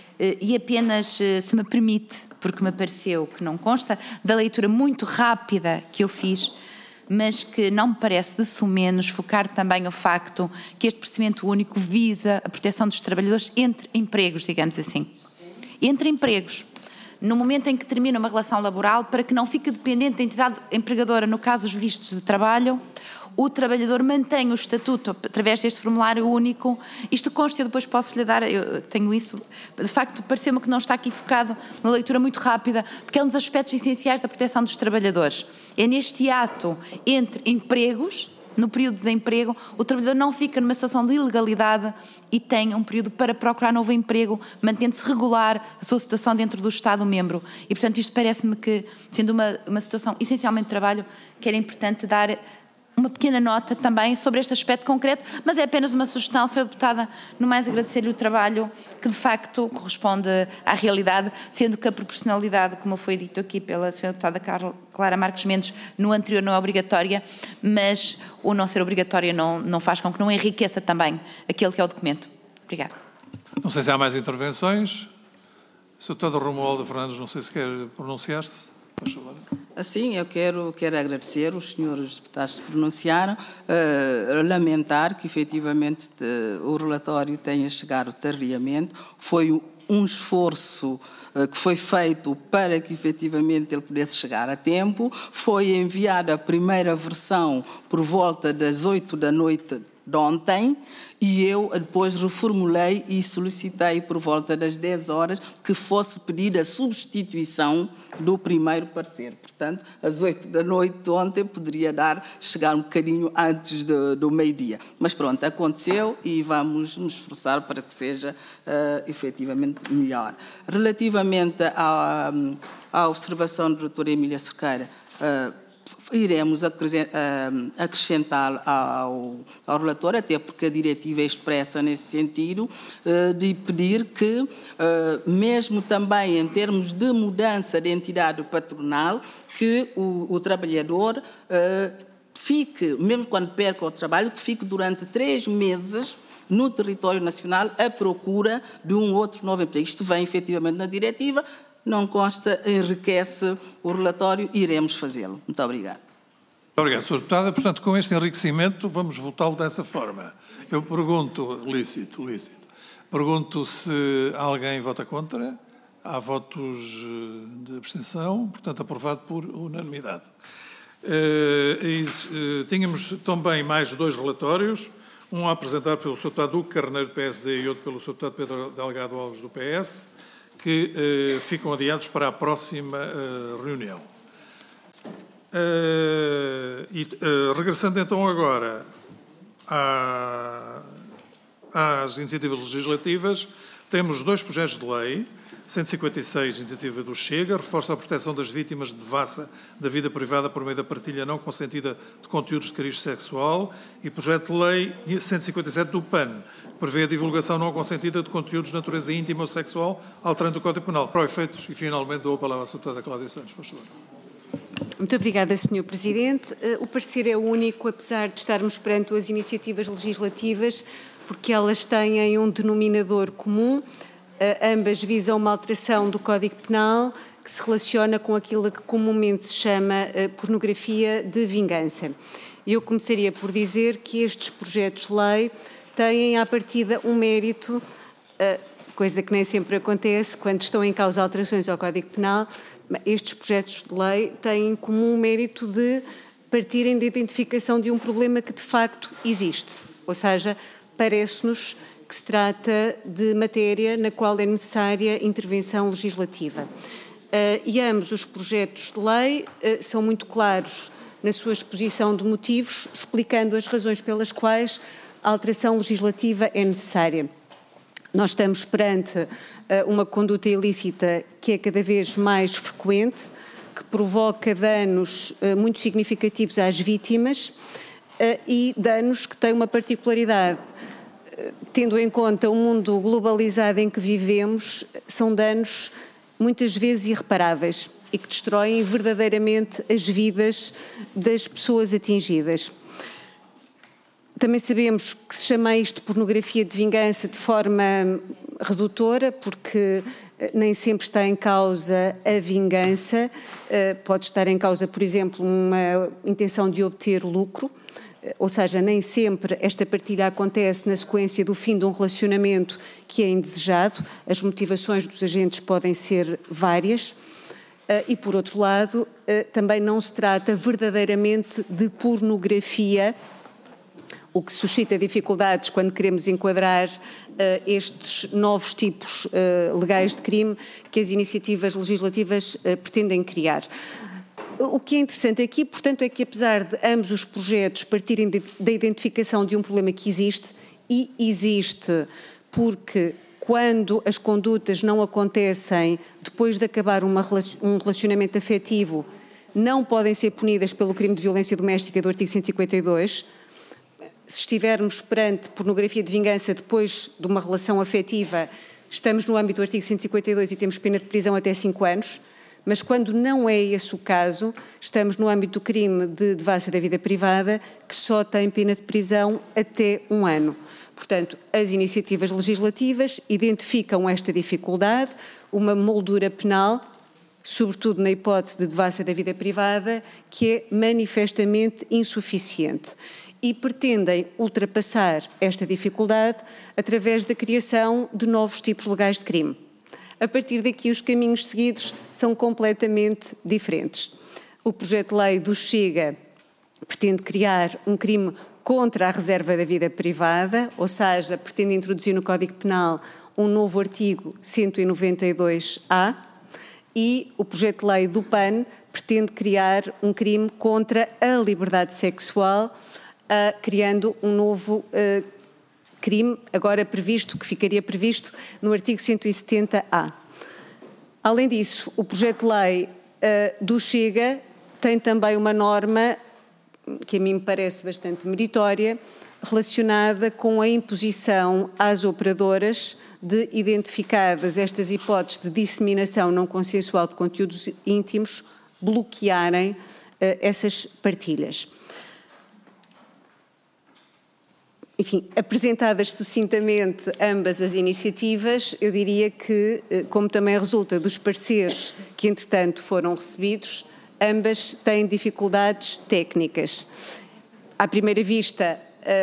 E apenas, se me permite, porque me pareceu que não consta, da leitura muito rápida que eu fiz, mas que não me parece de sumenos focar também o facto que este procedimento único visa a proteção dos trabalhadores entre empregos, digamos assim. Entre empregos, no momento em que termina uma relação laboral, para que não fique dependente da entidade empregadora, no caso os vistos de trabalho, o trabalhador mantém o estatuto através deste formulário único. Isto consta, eu depois posso lhe dar, eu tenho isso, de facto pareceu-me que não está aqui focado numa leitura muito rápida, porque é um dos aspectos essenciais da proteção dos trabalhadores. É neste ato entre empregos, no período de desemprego, o trabalhador não fica numa situação de ilegalidade e tem um período para procurar novo emprego, mantendo-se regular a sua situação dentro do Estado-membro. E, portanto, isto parece-me que, sendo uma situação essencialmente de trabalho, que era importante dar uma pequena nota também sobre este aspecto concreto, mas é apenas uma sugestão, Sra. Deputada, no mais agradecer-lhe o trabalho que de facto corresponde à realidade, sendo que a proporcionalidade, como foi dito aqui pela Sra. Deputada Clara Marques Mendes, no anterior não é obrigatória, mas o não ser obrigatória não faz com que não enriqueça também aquele que é o documento. Obrigada. Não sei se há mais intervenções. Sra. Deputada Romualda Fernandes, não sei se quer pronunciar-se. Faz favor. Assim, eu quero agradecer os senhores deputados que pronunciaram, lamentar que efetivamente o relatório tenha chegado tardiamente. Foi um esforço que foi feito para que efetivamente ele pudesse chegar a tempo. Foi enviada a primeira versão por volta das 8 da noite de ontem e eu depois reformulei e solicitei por volta das 10 horas que fosse pedida a substituição do primeiro parecer. Portanto, às 8 da noite de ontem poderia chegar um bocadinho antes do meio-dia. Mas pronto, aconteceu e vamos nos esforçar para que seja efetivamente melhor. Relativamente à observação da doutora Emília Cerqueira, iremos acrescentar ao relator, até porque a diretiva é expressa nesse sentido, de pedir que, mesmo também em termos de mudança de entidade patronal, que o trabalhador fique, mesmo quando perca o trabalho, que fique durante 3 meses no território nacional à procura de um outro novo emprego. Isto vem efetivamente na diretiva, não consta, enriquece o relatório, iremos fazê-lo. Muito obrigado. Obrigado, Sra. Deputada. Portanto, com este enriquecimento, vamos votá-lo dessa forma. Eu pergunto, lícito. Pergunto se alguém vota contra. Há votos de abstenção, portanto, aprovado por unanimidade. Tínhamos também mais 2 relatórios, um a apresentar pelo Sr. Deputado Hugo Carneiro, do PSD, e outro pelo Sr. Deputado Pedro Delgado Alves, do PS, que ficam adiados para a próxima reunião. Regressando então agora às iniciativas legislativas, temos 2 projetos de lei. 156, iniciativa do Chega, reforça a proteção das vítimas de devassa da vida privada por meio da partilha não consentida de conteúdos de cariz sexual, e projeto de lei 157 do PAN, que prevê a divulgação não consentida de conteúdos de natureza íntima ou sexual, alterando o Código Penal. Para o efeito, e finalmente dou a palavra à Sra. Deputada Cláudia Santos, por favor. Muito obrigada, Sr. Presidente. O parecer é único, apesar de estarmos perante as iniciativas legislativas, porque elas têm um denominador comum. Ambas visam uma alteração do Código Penal que se relaciona com aquilo que comumente se chama pornografia de vingança. Eu começaria por dizer que estes projetos de lei têm, à partida, um mérito coisa que nem sempre acontece quando estão em causa alterações ao Código Penal. Estes projetos de lei têm em comum o mérito de partirem da identificação de um problema que de facto existe, ou seja, parece-nos que se trata de matéria na qual é necessária intervenção legislativa. E ambos os projetos de lei são muito claros na sua exposição de motivos, explicando as razões pelas quais a alteração legislativa é necessária. Nós estamos perante uma conduta ilícita que é cada vez mais frequente, que provoca danos muito significativos às vítimas e danos que têm uma particularidade. Tendo em conta o mundo globalizado em que vivemos, são danos muitas vezes irreparáveis e que destroem verdadeiramente as vidas das pessoas atingidas. Também sabemos que se chama isto de pornografia de vingança de forma redutora, porque nem sempre está em causa a vingança, pode estar em causa, por exemplo, uma intenção de obter lucro, ou seja, nem sempre esta partilha acontece na sequência do fim de um relacionamento que é indesejado, as motivações dos agentes podem ser várias. E, por outro lado, também não se trata verdadeiramente de pornografia, o que suscita dificuldades quando queremos enquadrar estes novos tipos legais de crime que as iniciativas legislativas pretendem criar. O que é interessante aqui, portanto, é que apesar de ambos os projetos partirem da identificação de um problema que existe, e existe porque quando as condutas não acontecem depois de acabar um relacionamento afetivo, não podem ser punidas pelo crime de violência doméstica do artigo 152, se estivermos perante pornografia de vingança depois de uma relação afetiva, estamos no âmbito do artigo 152 e temos pena de prisão até 5 anos, mas quando não é esse o caso, estamos no âmbito do crime de devassa da vida privada, que só tem pena de prisão até 1 ano. Portanto, as iniciativas legislativas identificam esta dificuldade, uma moldura penal, sobretudo na hipótese de devassa da vida privada, que é manifestamente insuficiente. E pretendem ultrapassar esta dificuldade através da criação de novos tipos legais de crime. A partir daqui, os caminhos seguidos são completamente diferentes. O projeto de lei do Chega pretende criar um crime contra a reserva da vida privada, ou seja, pretende introduzir no Código Penal um novo artigo 192-A, e o projeto de lei do PAN pretende criar um crime contra a liberdade sexual, criando um novo crime, agora previsto, que ficaria previsto no artigo 170-A. Além disso, o projeto de lei do Chega tem também uma norma que a mim me parece bastante meritória, relacionada com a imposição às operadoras de, identificadas estas hipóteses de disseminação não consensual de conteúdos íntimos, bloquearem essas partilhas. Enfim, apresentadas sucintamente ambas as iniciativas, eu diria que, como também resulta dos pareceres que entretanto foram recebidos, ambas têm dificuldades técnicas. À primeira vista,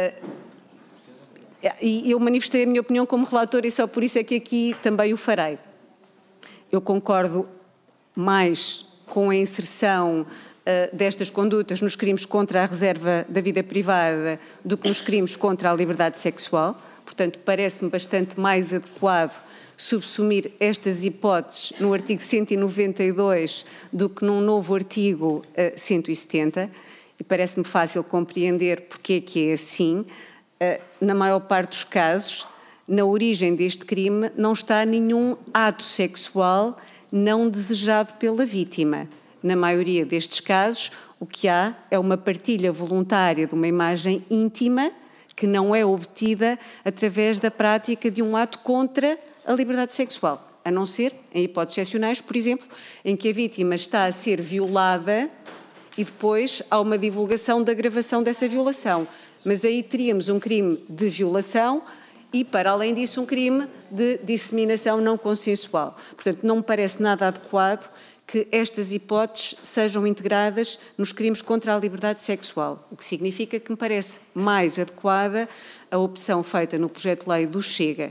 e eu manifestei a minha opinião como relator e só por isso é que aqui também o farei. Eu concordo mais com a inserção destas condutas nos crimes contra a reserva da vida privada do que nos crimes contra a liberdade sexual. Portanto, parece-me bastante mais adequado subsumir estas hipóteses no artigo 192 do que num novo artigo 170, e parece-me fácil compreender porque é que é assim. Na maior parte dos casos, na origem deste crime não está nenhum ato sexual não desejado pela vítima. Na maioria destes casos, o que há é uma partilha voluntária de uma imagem íntima que não é obtida através da prática de um ato contra a liberdade sexual, a não ser em hipóteses excepcionais, por exemplo, em que a vítima está a ser violada e depois há uma divulgação da gravação dessa violação. Mas aí teríamos um crime de violação e, para além disso, um crime de disseminação não consensual. Portanto, não me parece nada adequado que estas hipóteses sejam integradas nos crimes contra a liberdade sexual, o que significa que me parece mais adequada a opção feita no projeto de lei do Chega.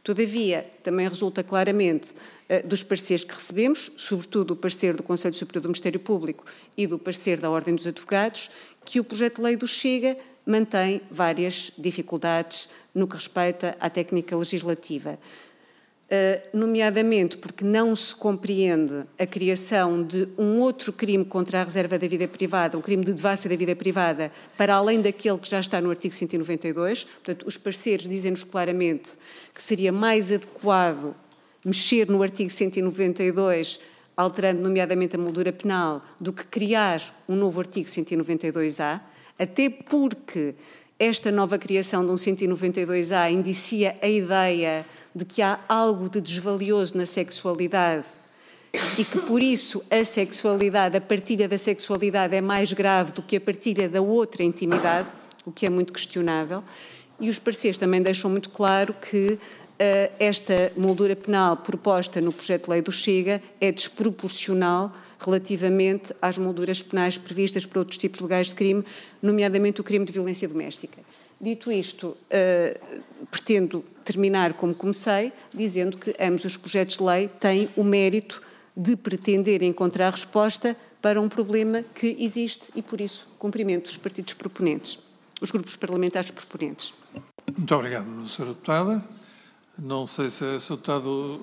Todavia, também resulta claramente dos pareceres que recebemos, sobretudo o parecer do Conselho Superior do Ministério Público e do parecer da Ordem dos Advogados, que o projeto de lei do Chega mantém várias dificuldades no que respeita à técnica legislativa. Nomeadamente porque não se compreende a criação de um outro crime contra a reserva da vida privada, um crime de devassa da vida privada, para além daquele que já está no artigo 192. Portanto, os pareceres dizem-nos claramente que seria mais adequado mexer no artigo 192, alterando nomeadamente a moldura penal, do que criar um novo artigo 192A, até porque esta nova criação de um 192A indicia a ideia de que há algo de desvalioso na sexualidade e que, por isso, a partilha da sexualidade é mais grave do que a partilha da outra intimidade, o que é muito questionável. E os pareceres também deixam muito claro que esta moldura penal proposta no projeto de lei do Chega é desproporcional relativamente às molduras penais previstas por outros tipos legais de crime, nomeadamente o crime de violência doméstica. Dito isto, pretendo terminar como comecei, dizendo que ambos os projetos de lei têm o mérito de pretender encontrar resposta para um problema que existe e, por isso, cumprimento os partidos proponentes, os grupos parlamentares proponentes. Muito obrigado, Sra. Deputada. Não sei se é Sr. Deputado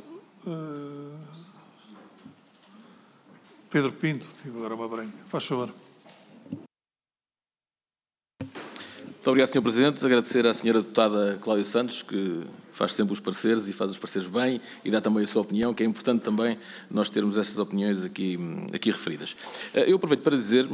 Pedro Pinto, tive agora uma branca. Faz favor. Muito obrigado, Sr. Presidente. Agradecer à Sra. Deputada Cláudia Santos, que faz sempre os pareceres e faz os pareceres bem e dá também a sua opinião, que é importante também nós termos essas opiniões aqui referidas. Eu aproveito para dizer,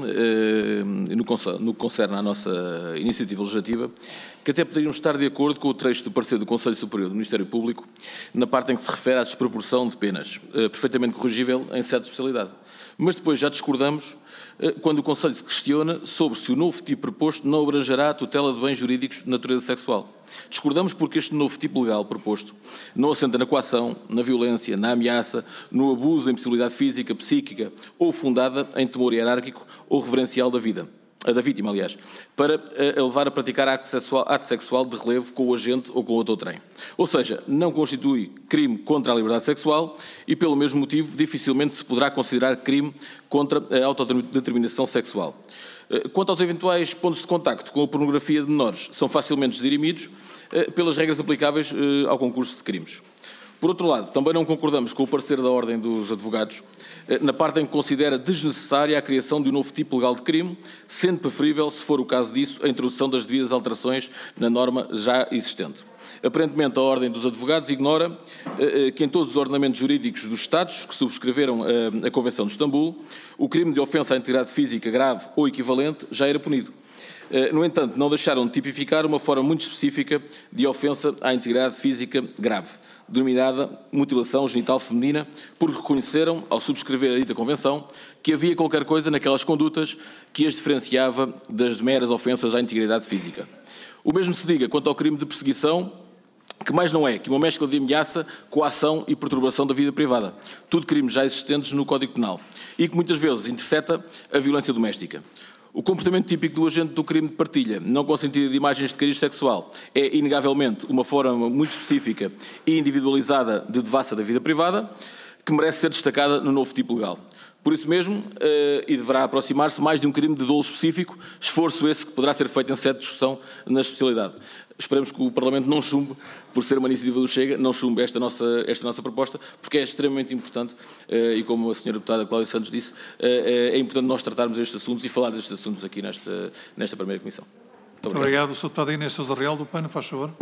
no que concerne à nossa iniciativa legislativa, que até poderíamos estar de acordo com o trecho do parecer do Conselho Superior do Ministério Público, na parte em que se refere à desproporção de penas, perfeitamente corrigível em sede de especialidade. Mas depois já discordamos quando o Conselho se questiona sobre se o novo tipo proposto não abrangerá a tutela de bens jurídicos de natureza sexual. Discordamos porque este novo tipo legal proposto não assenta na coação, na violência, na ameaça, no abuso da impossibilidade física, psíquica ou fundada em temor hierárquico ou reverencial da vítima, aliás, para levar a praticar ato sexual de relevo com o agente ou com outro trem. Ou seja, não constitui crime contra a liberdade sexual e, pelo mesmo motivo, dificilmente se poderá considerar crime contra a autodeterminação sexual. Quanto aos eventuais pontos de contacto com a pornografia de menores, são facilmente dirimidos pelas regras aplicáveis ao concurso de crimes. Por outro lado, também não concordamos com o parecer da Ordem dos Advogados, na parte em que considera desnecessária a criação de um novo tipo legal de crime, sendo preferível, se for o caso disso, a introdução das devidas alterações na norma já existente. Aparentemente, a Ordem dos Advogados ignora que em todos os ordenamentos jurídicos dos Estados que subscreveram a Convenção de Istambul, o crime de ofensa à integridade física grave ou equivalente já era punido. No entanto, não deixaram de tipificar uma forma muito específica de ofensa à integridade física grave, denominada mutilação genital feminina, porque reconheceram, ao subscrever a dita convenção, que havia qualquer coisa naquelas condutas que as diferenciava das meras ofensas à integridade física. O mesmo se diga quanto ao crime de perseguição, que mais não é que uma mescla de ameaça, coação e perturbação da vida privada, tudo crimes já existentes no Código Penal, e que muitas vezes intercepta a violência doméstica. O comportamento típico do agente do crime de partilha, não consentida de imagens de cariz sexual, é, inegavelmente, uma forma muito específica e individualizada de devassa da vida privada, que merece ser destacada no novo tipo legal. Por isso mesmo, e deverá aproximar-se mais de um crime de dolo específico, esforço esse que poderá ser feito em sede de discussão na especialidade. Esperamos que o Parlamento não chumbe, por ser uma iniciativa do Chega, não chumbe esta nossa proposta, porque é extremamente importante, e como a Sra. Deputada Cláudia Santos disse, é importante nós tratarmos estes assuntos e falar destes assuntos aqui nesta primeira comissão. Muito obrigado. Sr. Deputado Inês Sousa Real, do PAN, faz favor.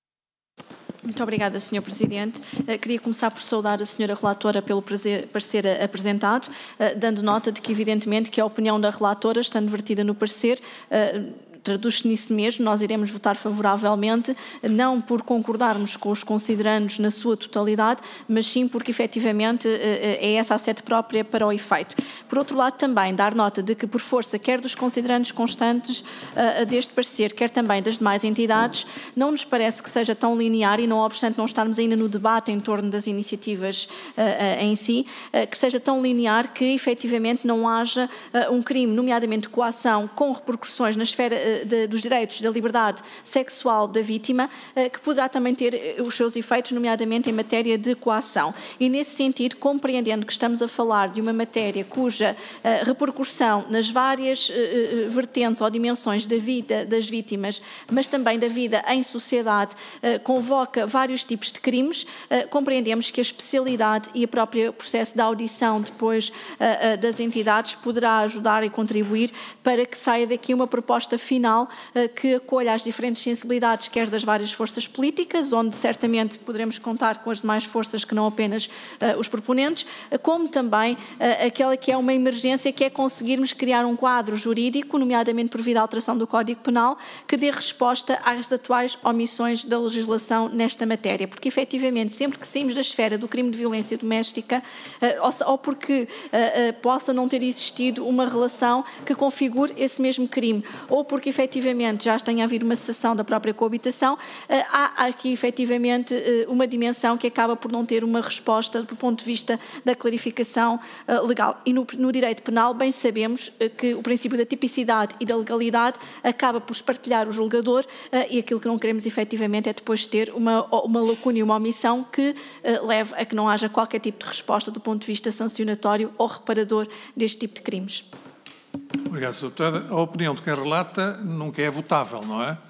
Muito obrigada, Sr. Presidente. Queria começar por saudar a Sra. Relatora pelo parecer apresentado, dando nota de que, evidentemente, que a opinião da relatora, estando vertida no parecer, traduz-se nisso mesmo. Nós iremos votar favoravelmente, não por concordarmos com os considerandos na sua totalidade, mas sim porque efetivamente é essa a sede própria para o efeito. Por outro lado, também dar nota de que, por força quer dos considerandos constantes deste parecer, quer também das demais entidades, não nos parece que seja tão linear, e não obstante não estarmos ainda no debate em torno das iniciativas em si, que seja tão linear que efetivamente não haja um crime, nomeadamente coação, com repercussões na esfera dos direitos da liberdade sexual da vítima, que poderá também ter os seus efeitos, nomeadamente em matéria de coação. E, nesse sentido, compreendendo que estamos a falar de uma matéria cuja repercussão nas várias vertentes ou dimensões da vida das vítimas, mas também da vida em sociedade, convoca vários tipos de crimes, compreendemos que a especialidade e o próprio processo de audição depois das entidades poderá ajudar e contribuir para que saia daqui uma proposta final que acolha as diferentes sensibilidades, quer das várias forças políticas, onde certamente poderemos contar com as demais forças que não apenas os proponentes, como também aquela que é uma emergência, que é conseguirmos criar um quadro jurídico, nomeadamente por via da alteração do Código Penal, que dê resposta às atuais omissões da legislação nesta matéria, porque efetivamente sempre que saímos da esfera do crime de violência doméstica, ou porque possa não ter existido uma relação que configure esse mesmo crime, ou porque efetivamente já tenha havido uma cessação da própria coabitação, há aqui efetivamente uma dimensão que acaba por não ter uma resposta do ponto de vista da clarificação legal. E no direito penal bem sabemos que o princípio da tipicidade e da legalidade acaba por espartilhar o julgador, e aquilo que não queremos efetivamente é depois ter uma lacuna e uma omissão que leve a que não haja qualquer tipo de resposta do ponto de vista sancionatório ou reparador deste tipo de crimes. Obrigado, Sra. Deputada. A opinião de quem relata nunca é votável, não é?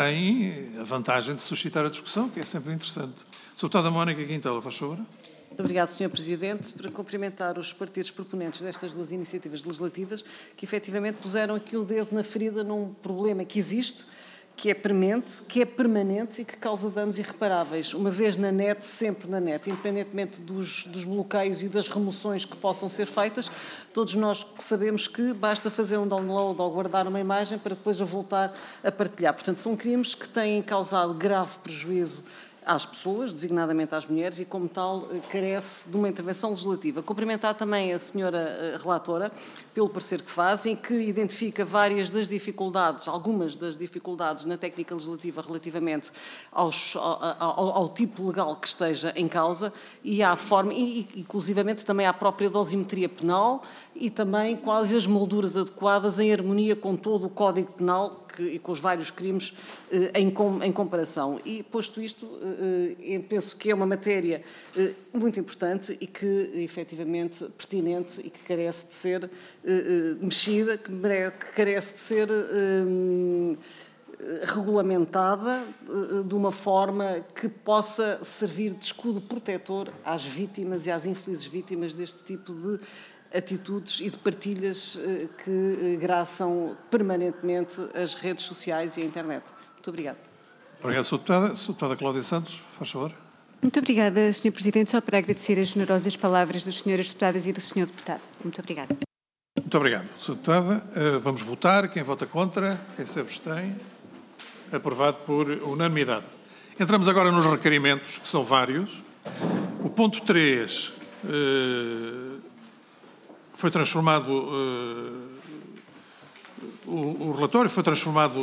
Tem a vantagem de suscitar a discussão, que é sempre interessante. Sra. Deputada Mónica Quintela, faz favor. Muito obrigada, Sr. Presidente, para cumprimentar os partidos proponentes destas duas iniciativas legislativas, que efetivamente puseram aqui o dedo na ferida num problema que existe, que é premente, que é permanente e que causa danos irreparáveis, uma vez na net, sempre na net, independentemente dos bloqueios e das remoções que possam ser feitas. Todos nós sabemos que basta fazer um download ou guardar uma imagem para depois a voltar a partilhar. Portanto, são crimes que têm causado grave prejuízo às pessoas, designadamente às mulheres, e como tal carece de uma intervenção legislativa. Cumprimentar também a senhora relatora pelo parecer que faz, em que identifica várias das dificuldades, algumas das dificuldades na técnica legislativa relativamente ao tipo legal que esteja em causa e à forma, e inclusivamente também à própria dosimetria penal e também quais as molduras adequadas em harmonia com todo o Código Penal e com os vários crimes em comparação. E, posto isto, eu penso que é uma matéria muito importante e que, efetivamente, pertinente e que carece de ser mexida, que carece de ser regulamentada de uma forma que possa servir de escudo protetor às vítimas e às infelizes vítimas deste tipo de atitudes e de partilhas que graçam permanentemente as redes sociais e a internet. Muito obrigada. Obrigado, Sra. Deputada. Sra. Deputada Cláudia Santos, faz favor. Muito obrigada, Sr. Presidente. Só para agradecer as generosas palavras das senhoras deputadas e do Sr. Deputado. Muito obrigada. Muito obrigado, Sra. Deputada. Vamos votar. Quem vota contra? Quem se abstém? Aprovado por unanimidade. Entramos agora nos requerimentos, que são vários. O ponto 3... foi transformado, o relatório foi transformado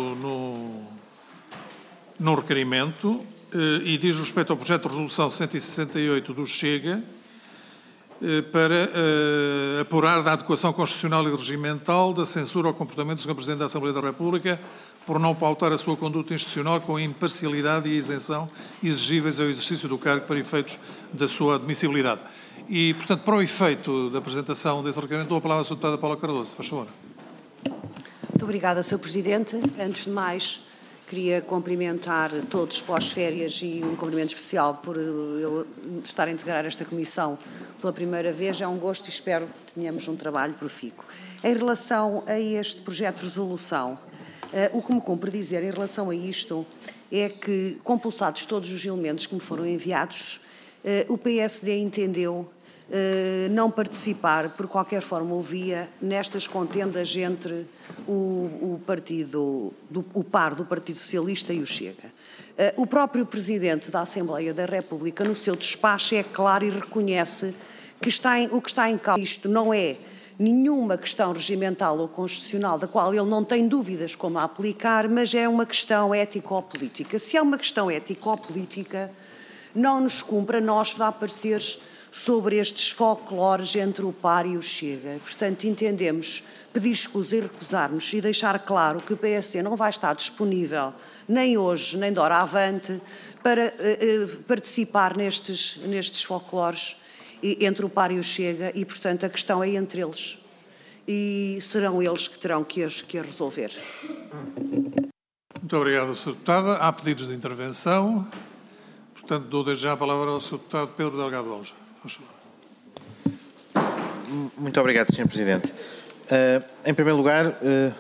num requerimento e diz respeito ao projeto de resolução 168 do Chega para apurar da adequação constitucional e regimental da censura ao comportamento do Sr. Presidente da Assembleia da República por não pautar a sua conduta institucional com a imparcialidade e a isenção exigíveis ao exercício do cargo para efeitos da sua admissibilidade. E, portanto, para o efeito da apresentação desse requerimento, dou a palavra à Sra. Deputada Paula Cardoso. Faz favor. Muito obrigada, Sr. Presidente. Antes de mais, queria cumprimentar todos pós-férias e um cumprimento especial por eu estar a integrar esta comissão pela primeira vez. É um gosto e espero que tenhamos um trabalho profícuo. Em relação a este projeto de resolução, o que me cumpre dizer em relação a isto é que, compulsados todos os elementos que me foram enviados, o PSD entendeu não participar, por qualquer forma ou via, nestas contendas entre o par do Partido Socialista e o Chega. O próprio Presidente da Assembleia da República, no seu despacho, é claro e reconhece que o que está em causa isto não é nenhuma questão regimental ou constitucional da qual ele não tem dúvidas como a aplicar, mas é uma questão ético-política. Se é uma questão ético-política, não nos cumpre a nós dar pareceres sobre estes folclores entre o PAR e o Chega. Portanto, entendemos pedir escusa e recusar-nos e deixar claro que o PSD não vai estar disponível, nem hoje, nem de hora avante, para participar nestes folclores entre o PAR e o Chega e, portanto, a questão é entre eles. E serão eles que terão que as resolver. Muito obrigado, Sra. Deputada. Há pedidos de intervenção. Portanto, dou desde já a palavra ao Sr. Deputado Pedro Delgado Alves. Muito obrigado, Sr. Presidente. Em primeiro lugar,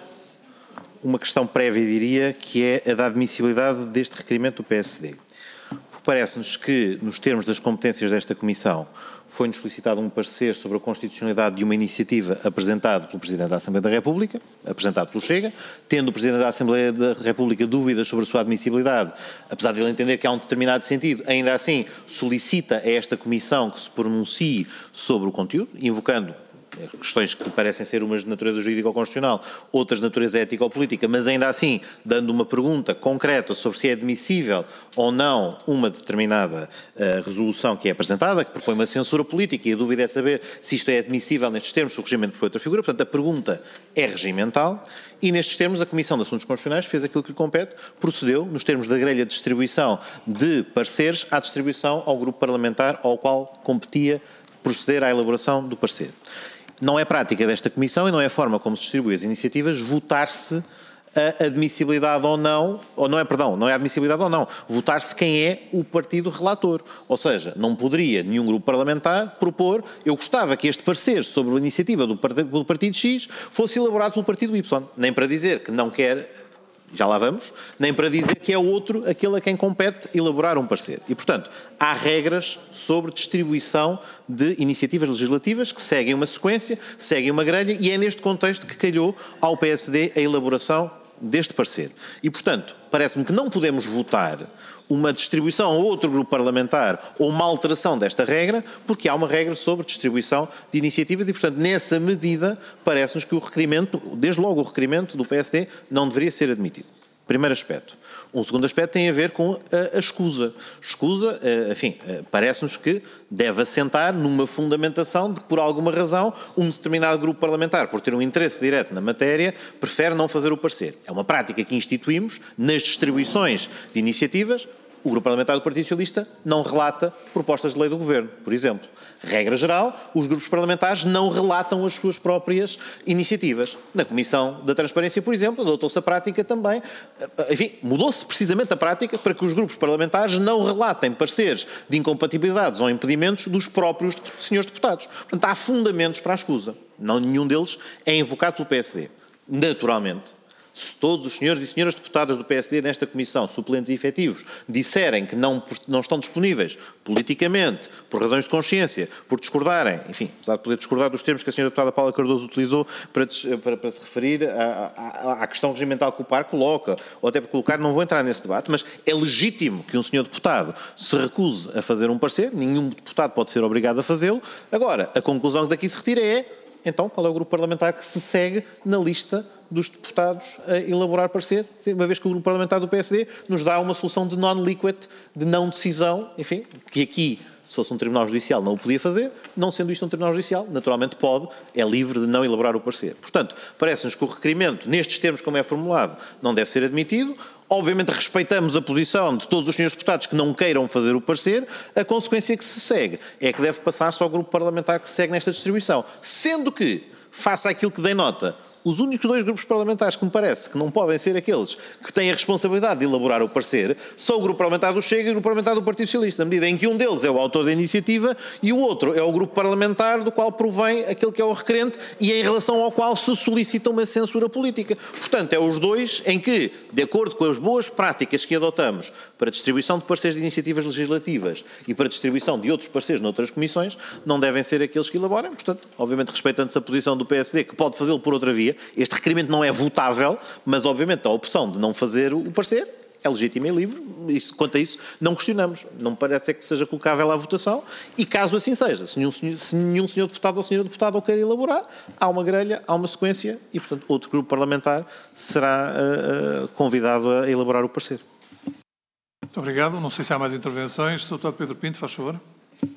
uma questão prévia, diria, que é a da admissibilidade deste requerimento do PSD. Porque parece-nos que, nos termos das competências desta Comissão, foi-nos solicitado um parecer sobre a constitucionalidade de uma iniciativa apresentada pelo Presidente da Assembleia da República, apresentado pelo Chega, tendo o Presidente da Assembleia da República dúvidas sobre a sua admissibilidade, apesar de ele entender que há um determinado sentido, ainda assim solicita a esta Comissão que se pronuncie sobre o conteúdo, invocando questões que parecem ser umas de natureza jurídica ou constitucional, outras de natureza ética ou política, mas ainda assim dando uma pergunta concreta sobre se é admissível ou não uma determinada resolução que é apresentada, que propõe uma censura política, e a dúvida é saber se isto é admissível nestes termos, se o regimento foi outra figura. Portanto, a pergunta é regimental e, nestes termos, a Comissão de Assuntos Constitucionais fez aquilo que lhe compete, procedeu, nos termos da grelha de distribuição de pareceres, à distribuição ao grupo parlamentar ao qual competia proceder à elaboração do parecer. Não é prática desta Comissão e não é a forma como se distribui as iniciativas votar-se a admissibilidade ou não, não é admissibilidade ou não, votar-se quem é o partido relator. Ou seja, não poderia nenhum grupo parlamentar propor, eu gostava que este parecer sobre a iniciativa do partido X fosse elaborado pelo partido Y, nem para dizer que não quer, já lá vamos, nem para dizer que é outro aquele a quem compete elaborar um parecer. E, portanto, há regras sobre distribuição de iniciativas legislativas que seguem uma sequência, seguem uma grelha, e é neste contexto que calhou ao PSD a elaboração deste parecer. E, portanto, parece-me que não podemos votar uma distribuição a outro grupo parlamentar ou uma alteração desta regra, porque há uma regra sobre distribuição de iniciativas e, portanto, nessa medida, parece-nos que o requerimento, desde logo o requerimento do PSD, não deveria ser admitido. Primeiro aspecto. Um segundo aspecto tem a ver com a escusa. Escusa, enfim, parece-nos que deve assentar numa fundamentação de que, por alguma razão, um determinado grupo parlamentar, por ter um interesse direto na matéria, prefere não fazer o parecer. É uma prática que instituímos nas distribuições de iniciativas. O grupo parlamentar do Partido Socialista não relata propostas de lei do Governo, por exemplo. Regra geral, os grupos parlamentares não relatam as suas próprias iniciativas. Na Comissão da Transparência, por exemplo, adotou-se a prática também, enfim, mudou-se precisamente a prática para que os grupos parlamentares não relatem pareceres de incompatibilidades ou impedimentos dos próprios senhores deputados. Portanto, há fundamentos para a escusa. Não nenhum deles é invocado pelo PSD. Naturalmente, se todos os senhores e senhoras deputadas do PSD nesta Comissão, suplentes e efetivos, disserem que não estão disponíveis politicamente, por razões de consciência, por discordarem, enfim, apesar de poder discordar dos termos que a senhora deputada Paula Cardoso utilizou para se referir à questão regimental que o PAR coloca, ou até para colocar, não vou entrar nesse debate, mas é legítimo que um senhor deputado se recuse a fazer um parecer, nenhum deputado pode ser obrigado a fazê-lo. Agora, a conclusão que daqui se retira é, então, qual é o grupo parlamentar que se segue na lista dos deputados a elaborar parecer, uma vez que o grupo parlamentar do PSD nos dá uma solução de non-liquid, de não decisão, enfim, que aqui, se fosse um tribunal judicial, não o podia fazer, não sendo isto um tribunal judicial, naturalmente pode, é livre de não elaborar o parecer. Portanto, parece-nos que o requerimento, nestes termos como é formulado, não deve ser admitido. Obviamente respeitamos a posição de todos os senhores deputados que não queiram fazer o parecer. A consequência que se segue é que deve passar-se ao grupo parlamentar que segue nesta distribuição. Sendo que, face àquilo que dei nota, os únicos dois grupos parlamentares que me parece que não podem ser aqueles que têm a responsabilidade de elaborar o parecer são o grupo parlamentar do Chega e o grupo parlamentar do Partido Socialista, na medida em que um deles é o autor da iniciativa e o outro é o grupo parlamentar do qual provém aquele que é o requerente e em relação ao qual se solicita uma censura política. Portanto, é os dois em que, de acordo com as boas práticas que adotamos para a distribuição de pareceres de iniciativas legislativas e para a distribuição de outros pareceres noutras comissões, não devem ser aqueles que elaborem. Portanto, obviamente respeitando-se a posição do PSD, que pode fazê-lo por outra via. Este requerimento não é votável, mas obviamente a opção de não fazer o parecer é legítima e livre. Quanto a isso, não questionamos. Não me parece que seja colocável à votação e caso assim seja, se nenhum senhor deputado ou senhora deputada o queira elaborar, há uma grelha, há uma sequência e, portanto, outro grupo parlamentar será convidado a elaborar o parecer. Muito obrigado. Não sei se há mais intervenções. Sr. Deputado Pedro Pinto, faz favor.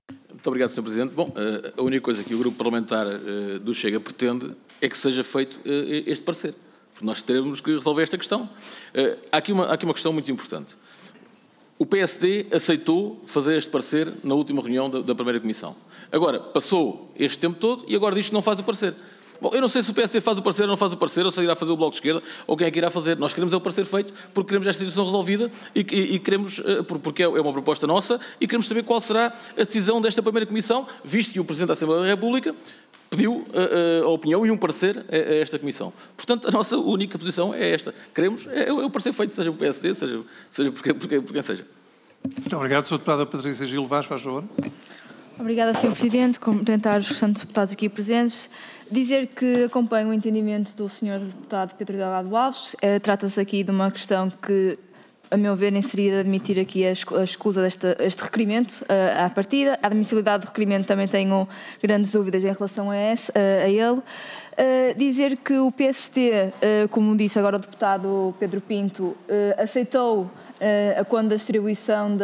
Muito obrigado, Sr. Presidente. Bom, a única coisa que o Grupo Parlamentar do Chega pretende é que seja feito este parecer, porque nós teremos que resolver esta questão. Há aqui uma questão muito importante. O PSD aceitou fazer este parecer na última reunião da primeira comissão. Agora, passou este tempo todo e agora diz que não faz o parecer. Bom, eu não sei se o PSD faz o parecer ou não faz o parecer, ou se irá fazer o Bloco de Esquerda, ou quem é que irá fazer. Nós queremos é o parecer feito, porque queremos esta situação resolvida e queremos, porque é uma proposta nossa, e queremos saber qual será a decisão desta primeira comissão, visto que o Presidente da Assembleia da República pediu a opinião e um parecer a esta comissão. Portanto, a nossa única posição é esta. Queremos é o parecer feito, seja o PSD, seja por quem seja. Muito obrigado. Sr. Deputada Patrícia Gil Vaz, faz favor. Obrigada, Sr. Presidente. Cumprimentar os restantes deputados aqui presentes. Dizer que acompanho o entendimento do Sr. Deputado Pedro Delgado Alves. Trata-se aqui de uma questão que, a meu ver, nem seria de admitir aqui a escusa deste requerimento à partida. A admissibilidade do requerimento também tenho grandes dúvidas em relação a ele. Dizer que o PSD, como disse agora o deputado Pedro Pinto, aceitou quando a distribuição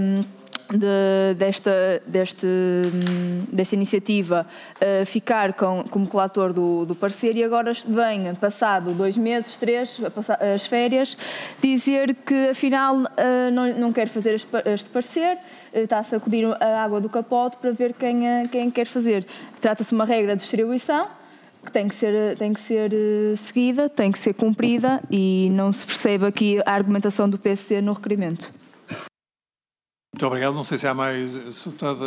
desta iniciativa ficar como relator do parecer, e agora vem, passado 2 meses, 3, as férias, dizer que afinal não quer fazer este parecer, está a sacudir a água do capote para ver quem quer fazer. Trata-se de uma regra de distribuição que tem que ser seguida, tem que ser cumprida, e não se percebe aqui a argumentação do PSD no requerimento. Muito obrigado. Não sei se há mais... Sr. Deputada...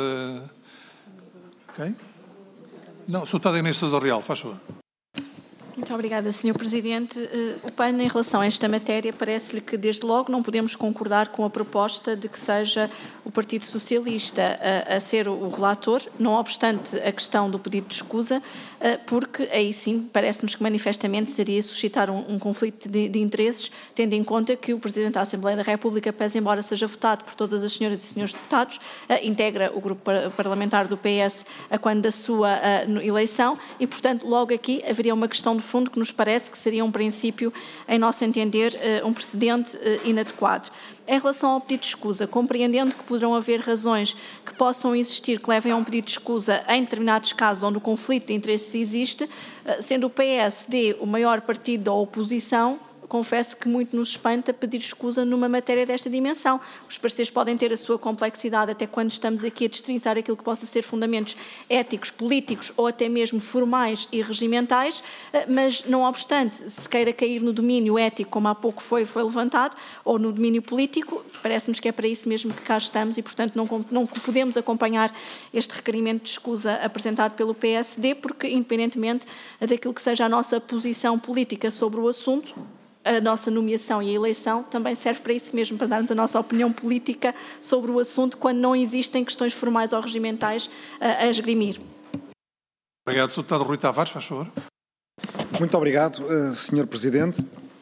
Ok? Não, Sr. Deputada Inês Sousa Real, faz favor. Muito obrigada, Sr. Presidente. O PAN, em relação a esta matéria, parece-lhe que, desde logo, não podemos concordar com a proposta de que seja o Partido Socialista a ser o relator, não obstante a questão do pedido de escusa, porque aí sim parece-nos que manifestamente seria suscitar um conflito de interesses, tendo em conta que o Presidente da Assembleia da República, pese embora seja votado por todas as senhoras e senhores deputados, integra o grupo parlamentar do PS quando da sua eleição, e, portanto, logo aqui haveria uma questão de fundo que nos parece que seria um princípio, em nosso entender, um precedente inadequado. Em relação ao pedido de escusa, compreendendo que poderão haver razões que possam existir que levem a um pedido de escusa em determinados casos onde o conflito de interesses existe, sendo o PSD o maior partido da oposição, confesso que muito nos espanta pedir escusa numa matéria desta dimensão. Os pareceres podem ter a sua complexidade até quando estamos aqui a destrinçar aquilo que possa ser fundamentos éticos, políticos ou até mesmo formais e regimentais, mas não obstante, se queira cair no domínio ético, como há pouco foi levantado, ou no domínio político, parece-nos que é para isso mesmo que cá estamos e, portanto, não podemos acompanhar este requerimento de escusa apresentado pelo PSD, porque, independentemente daquilo que seja a nossa posição política sobre o assunto, a nossa nomeação e a eleição também serve para isso mesmo, para darmos a nossa opinião política sobre o assunto, quando não existem questões formais ou regimentais a esgrimir. Obrigado. Sr. Deputado Rui Tavares, faz favor. Muito obrigado, Sr. Presidente.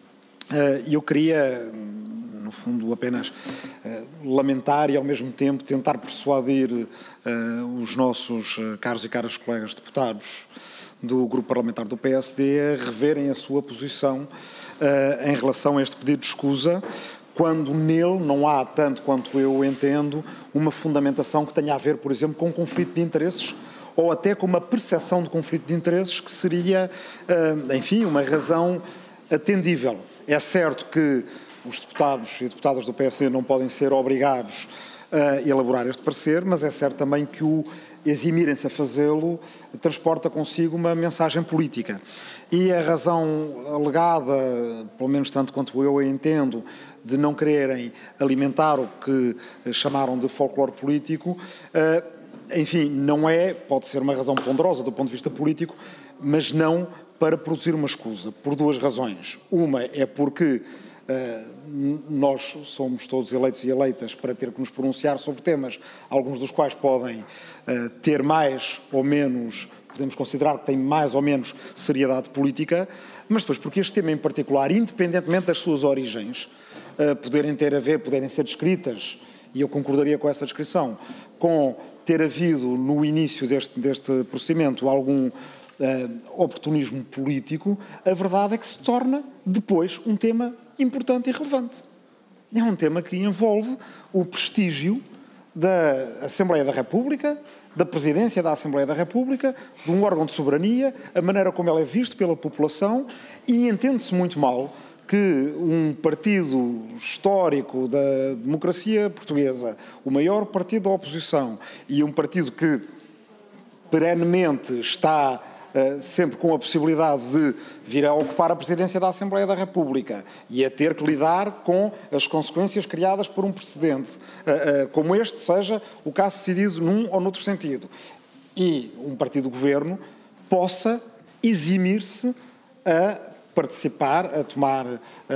Eu queria, no fundo, apenas lamentar e, ao mesmo tempo, tentar persuadir os nossos caros e caras colegas deputados do Grupo Parlamentar do PSD a reverem a sua posição em relação a este pedido de escusa, quando nele não há, tanto quanto eu entendo, uma fundamentação que tenha a ver, por exemplo, com um conflito de interesses ou até com uma percepção de conflito de interesses que seria, enfim, uma razão atendível. É certo que os deputados e deputadas do PSD não podem ser obrigados a elaborar este parecer, mas é certo também que o eximirem-se a fazê-lo transporta consigo uma mensagem política. E a razão alegada, pelo menos tanto quanto eu a entendo, de não quererem alimentar o que chamaram de folclore político, enfim, não é, pode ser uma razão ponderosa do ponto de vista político, mas não para produzir uma escusa, por 2 razões. Uma é porque nós somos todos eleitos e eleitas para ter que nos pronunciar sobre temas, alguns dos quais podem ter mais ou menos, podemos considerar que têm mais ou menos seriedade política, mas depois porque este tema em particular, independentemente das suas origens, poderem ser descritas, e eu concordaria com essa descrição, com ter havido no início deste procedimento algum oportunismo político, a verdade é que se torna depois um tema importante e relevante. É um tema que envolve o prestígio da Assembleia da República, da Presidência da Assembleia da República, de um órgão de soberania, a maneira como ele é visto pela população, e entende-se muito mal que um partido histórico da democracia portuguesa, o maior partido da oposição, e um partido que perenemente está sempre com a possibilidade de vir a ocupar a presidência da Assembleia da República e a ter que lidar com as consequências criadas por um precedente, como este seja o caso decidido num ou noutro sentido, e um partido de governo possa eximir-se a participar, a tomar,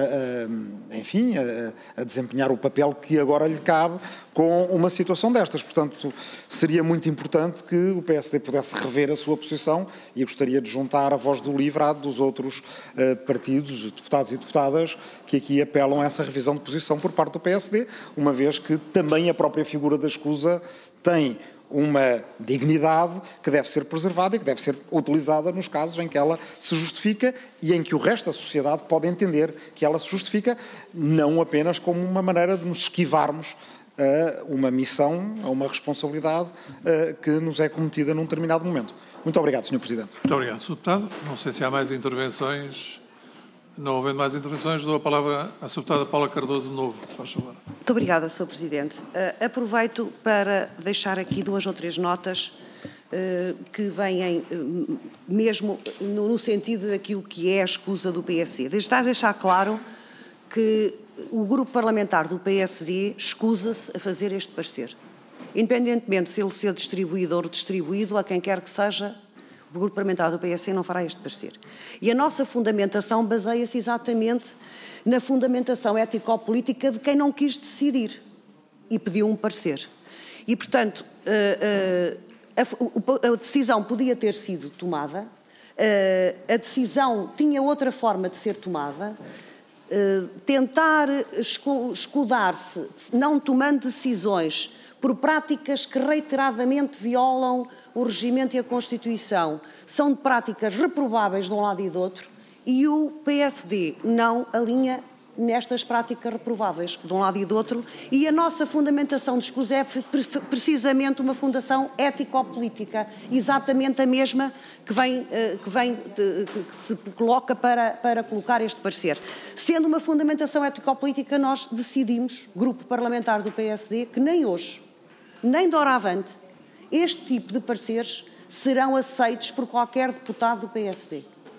enfim, a desempenhar o papel que agora lhe cabe com uma situação destas. Portanto, seria muito importante que o PSD pudesse rever a sua posição, e eu gostaria de juntar a voz do LIVRE à dos outros partidos, deputados e deputadas, que aqui apelam a essa revisão de posição por parte do PSD, uma vez que também a própria figura da escusa tem uma dignidade que deve ser preservada e que deve ser utilizada nos casos em que ela se justifica e em que o resto da sociedade pode entender que ela se justifica, não apenas como uma maneira de nos esquivarmos a uma missão, a uma responsabilidade que nos é cometida num determinado momento. Muito obrigado, Sr. Presidente. Muito obrigado, Sr. Deputado. Não sei se há mais intervenções. Não havendo mais intervenções, dou a palavra à Sra. Deputada Paula Cardoso de novo. Faz favor. Muito obrigada, Sr. Presidente. Aproveito para deixar aqui 2 ou 3 notas que vêm mesmo no sentido daquilo que é a escusa do PSD. Desde já deixar claro que o grupo parlamentar do PSD escusa-se a fazer este parecer. Independentemente se ele ser distribuído ou redistribuído, a quem quer que seja, o grupo parlamentar do PSD não fará este parecer. E a nossa fundamentação baseia-se exatamente na fundamentação ético-política de quem não quis decidir e pediu um parecer. E, portanto, a decisão podia ter sido tomada, a decisão tinha outra forma de ser tomada, tentar escudar-se, não tomando decisões por práticas que reiteradamente violam o regimento e a Constituição, são de práticas reprováveis de um lado e do outro, e o PSD não alinha nestas práticas reprováveis de um lado e do outro, e a nossa fundamentação de escusa é precisamente uma fundação ético-política, exatamente a mesma que se coloca para colocar este parecer. Sendo uma fundamentação ético-política, nós decidimos, grupo parlamentar do PSD, que nem hoje, nem doravante, este tipo de pareceres serão aceitos por qualquer deputado do PSD.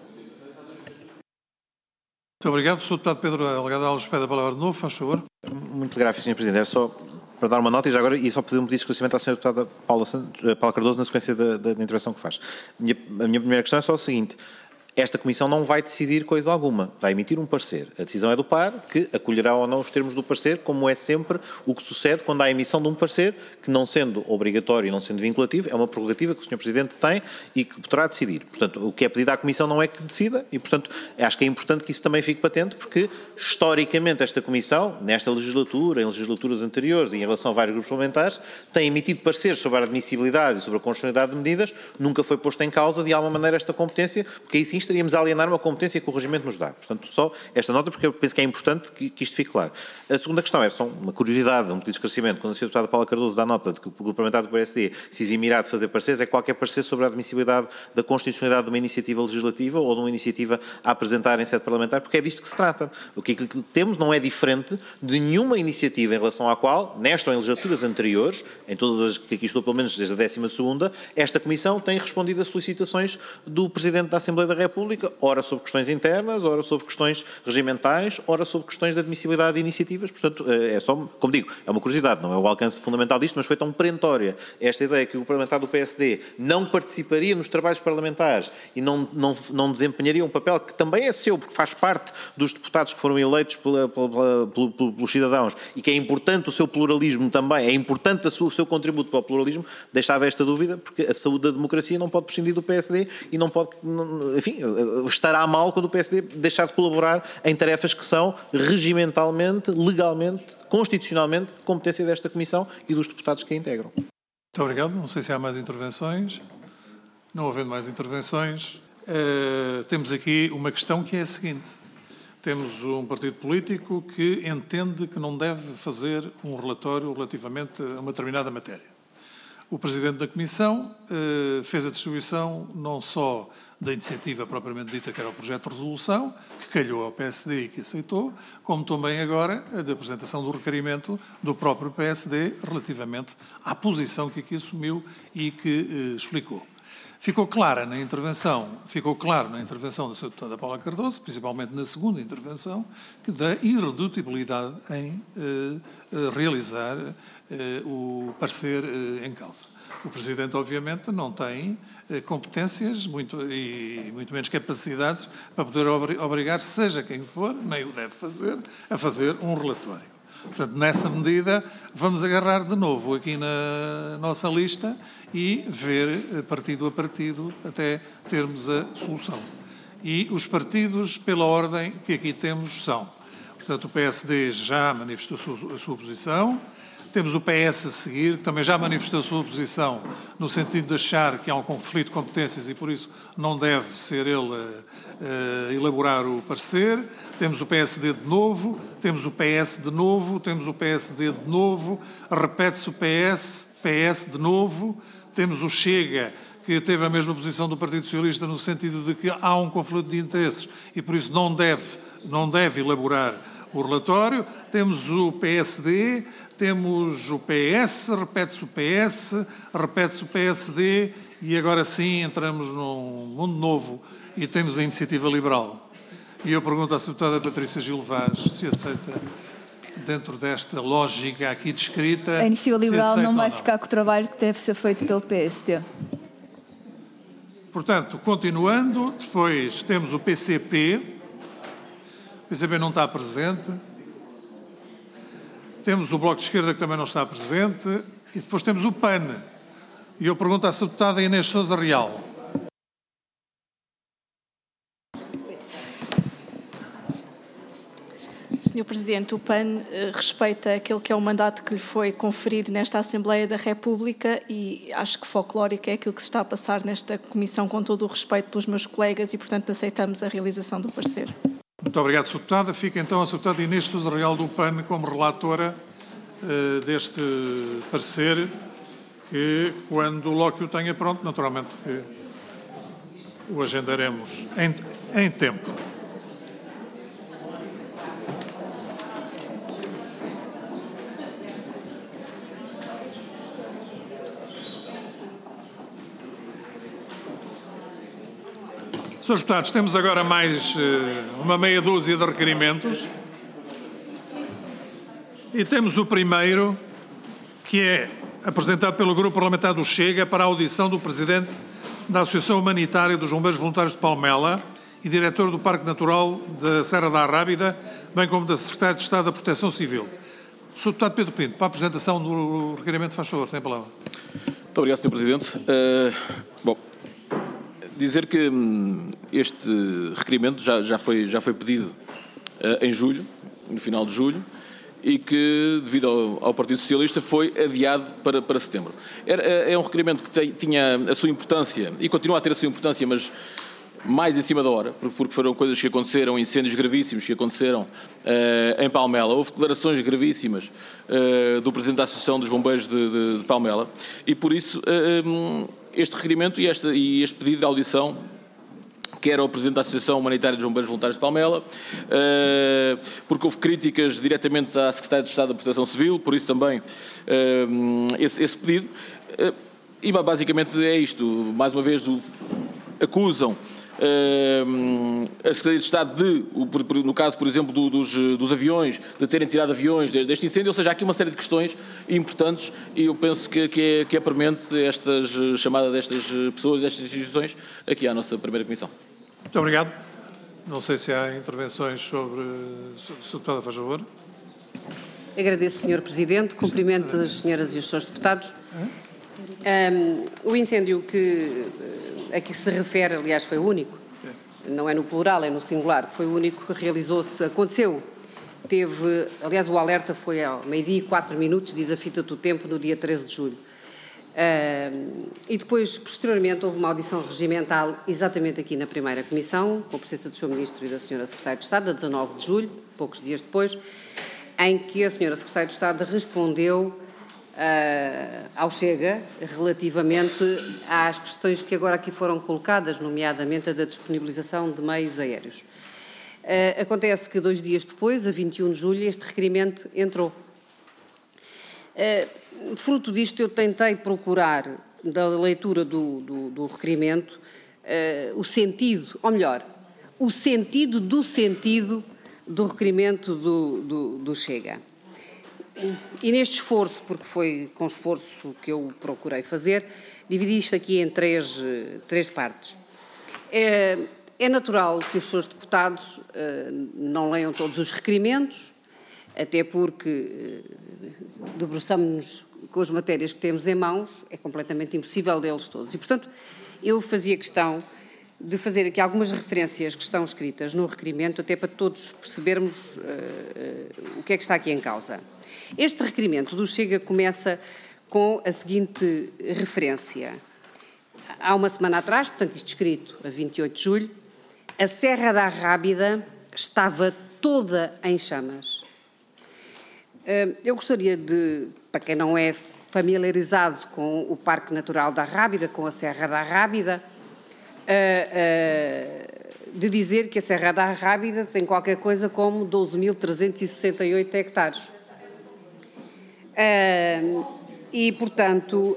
Muito obrigado. Sr. Deputado Pedro Delgado Alves pede a palavra de novo, faz favor. Muito gráfico, Sr. Presidente. Era só para dar uma nota e já agora só pedir um pedido de esclarecimento à Sra. Deputada Paula Cardoso na sequência da intervenção que faz. A minha primeira questão é só a seguinte. Esta Comissão não vai decidir coisa alguma, vai emitir um parecer. A decisão é do PAR, que acolherá ou não os termos do parecer, como é sempre o que sucede quando há a emissão de um parecer, que não sendo obrigatório e não sendo vinculativo, é uma prerrogativa que o Sr. Presidente tem e que poderá decidir. Portanto, o que é pedido à Comissão não é que decida e, portanto, acho que é importante que isso também fique patente, porque, historicamente, esta Comissão, nesta legislatura, em legislaturas anteriores e em relação a vários grupos parlamentares, tem emitido pareceres sobre a admissibilidade e sobre a constitucionalidade de medidas, nunca foi posta em causa, de alguma maneira, esta competência, porque aí sim estaríamos a alienar uma competência que o regimento nos dá. Portanto, só esta nota, porque eu penso que é importante que isto fique claro. A segunda questão é só uma curiosidade, um pedido de esclarecimento. Quando a Sra. Deputada Paula Cardoso dá nota de que o grupo parlamentar do PSD se eximirá de fazer pareceres, é qualquer parecer sobre a admissibilidade da constitucionalidade de uma iniciativa legislativa ou de uma iniciativa a apresentar em sede parlamentar, porque é disto que se trata. O que temos não é diferente de nenhuma iniciativa em relação à qual, nesta ou em legislaturas anteriores, em todas as que aqui estou, pelo menos desde a 12ª, esta Comissão tem respondido a solicitações do Presidente da Assembleia da República, ora sobre questões internas, ora sobre questões regimentais, ora sobre questões de admissibilidade de iniciativas. Portanto, é só, como digo, é uma curiosidade, não é o alcance fundamental disto, mas foi tão perentória esta ideia que o parlamentar do PSD não participaria nos trabalhos parlamentares e não desempenharia um papel que também é seu, porque faz parte dos deputados que foram eleitos pelos cidadãos e que é importante o seu pluralismo também, é importante o seu contributo para o pluralismo, deixava esta dúvida, porque a saúde da democracia não pode prescindir do PSD e não pode, enfim, estará mal quando o PSD deixar de colaborar em tarefas que são regimentalmente, legalmente, constitucionalmente, competência desta Comissão e dos deputados que a integram. Muito obrigado. Não sei se há mais intervenções. Não havendo mais intervenções, temos aqui uma questão que é a seguinte. temos um partido político que entende que não deve fazer um relatório relativamente a uma determinada matéria. O Presidente da Comissão fez a distribuição não só da iniciativa propriamente dita, que era o projeto de resolução, que calhou ao PSD e que aceitou, como também agora a da apresentação do requerimento do próprio PSD relativamente à posição que aqui assumiu e que explicou. Ficou claro na intervenção da Sra. Deputada Paula Cardoso, principalmente na segunda intervenção, que da irredutibilidade em realizar o parecer em causa. O Presidente, obviamente, não tem competências e muito menos capacidades para poder obrigar, seja quem for, nem o deve fazer, a fazer um relatório. Portanto, nessa medida, vamos agarrar de novo aqui na nossa lista e ver partido a partido até termos a solução. E os partidos, pela ordem que aqui temos, são, portanto, o PSD já manifestou a sua posição, temos o PS a seguir, que também já manifestou a sua posição no sentido de achar que há um conflito de competências e, por isso, não deve ser ele a elaborar o parecer. Temos o PSD de novo, temos o PS de novo, temos o PSD de novo, repete-se o PS de novo, temos o Chega, que teve a mesma posição do Partido Socialista no sentido de que há um conflito de interesses e, por isso, não deve elaborar o relatório. Temos o PSD, temos o PS, repete-se o PS, repete-se o PSD e agora sim entramos num mundo novo e temos a Iniciativa Liberal. E eu pergunto à Sra. Deputada Patrícia Gil Vaz se aceita, dentro desta lógica aqui descrita... A Iniciativa Liberal não vai ficar com o trabalho que deve ser feito pelo PSD. Portanto, continuando, depois temos o PCP. O PCP não está presente. Temos o Bloco de Esquerda, que também não está presente. E depois temos o PAN. E eu pergunto à Sra. Deputada Inês Sousa Real. Sr. Presidente, o PAN respeita aquele que é o mandato que lhe foi conferido nesta Assembleia da República e acho que folclórico é aquilo que se está a passar nesta comissão, com todo o respeito pelos meus colegas e, portanto, aceitamos a realização do parecer. Muito obrigado, Sra. Deputada. Fica então a Sra. Deputada Inês Sousa Real do PAN como relatora deste parecer, que quando logo que o tenha pronto, naturalmente que o agendaremos em tempo. Senhores deputados, temos agora mais uma meia dúzia de requerimentos. E temos o primeiro, que é apresentado pelo Grupo Parlamentar do Chega para a audição do Presidente da Associação Humanitária dos Bombeiros Voluntários de Palmela e Diretor do Parque Natural da Serra da Arrábida, bem como da Secretária de Estado da Proteção Civil. Sr. Deputado Pedro Pinto, para a apresentação do requerimento, faz favor, tem a palavra. Muito obrigado, Sr. Presidente. Dizer que este requerimento já foi pedido em julho, no final de julho, e que, devido ao Partido Socialista, foi adiado para setembro. É um requerimento que tinha a sua importância, e continua a ter a sua importância, mas mais em cima da hora, porque foram coisas que aconteceram, incêndios gravíssimos que aconteceram em Palmela. Houve declarações gravíssimas do Presidente da Associação dos Bombeiros de Palmela, e por isso este requerimento e este pedido de audição, que era o Presidente da Associação Humanitária dos Bombeiros Voluntários de Palmela, porque houve críticas diretamente à Secretária de Estado da Proteção Civil, por isso também esse pedido. E basicamente é isto. Mais uma vez acusam a Secretaria de Estado no caso, por exemplo, dos aviões, de terem tirado aviões deste incêndio, ou seja, há aqui uma série de questões importantes e eu penso que é premente chamada destas pessoas, destas instituições, aqui à nossa primeira comissão. Muito obrigado. Não sei se há intervenções sobre... Sr. Deputada, faz favor. Agradeço, Sr. Presidente. Cumprimento as senhoras e os senhores deputados. O incêndio a que se refere, aliás, foi o único. Não é no plural, é no singular. Foi o único que aconteceu. Aliás, o alerta foi ao 12h04, diz a fita do tempo, no dia 13 de julho. E depois, posteriormente, houve uma audição regimental, exatamente aqui na primeira comissão, com a presença do Sr. Ministro e da Sra. Secretária de Estado, a 19 de julho, poucos dias depois, em que a Sra. Secretária de Estado respondeu ao Chega relativamente às questões que agora aqui foram colocadas, nomeadamente a da disponibilização de meios aéreos. Acontece que 2 dias depois, a 21 de julho, este requerimento entrou. Fruto disto, eu tentei procurar, da leitura do requerimento, o sentido, ou melhor, o sentido do requerimento do Chega. E neste esforço, porque foi com esforço que eu procurei fazer, dividi isto aqui em três partes. É natural que os seus deputados não leiam todos os requerimentos, até porque debruçamos-nos com as matérias que temos em mãos, é completamente impossível lê-los todos. E, portanto, eu fazia questão de fazer aqui algumas referências que estão escritas no requerimento, até para todos percebermos o que é que está aqui em causa. Este requerimento do Chega começa com a seguinte referência. Há uma semana atrás, portanto, isto escrito a 28 de julho, a Serra da Arrábida estava toda em chamas. Eu gostaria de, para quem não é familiarizado com o Parque Natural da Arrábida, com a Serra da Arrábida, de dizer que a Serra da Arrábida tem qualquer coisa como 12.368 hectares. E, portanto,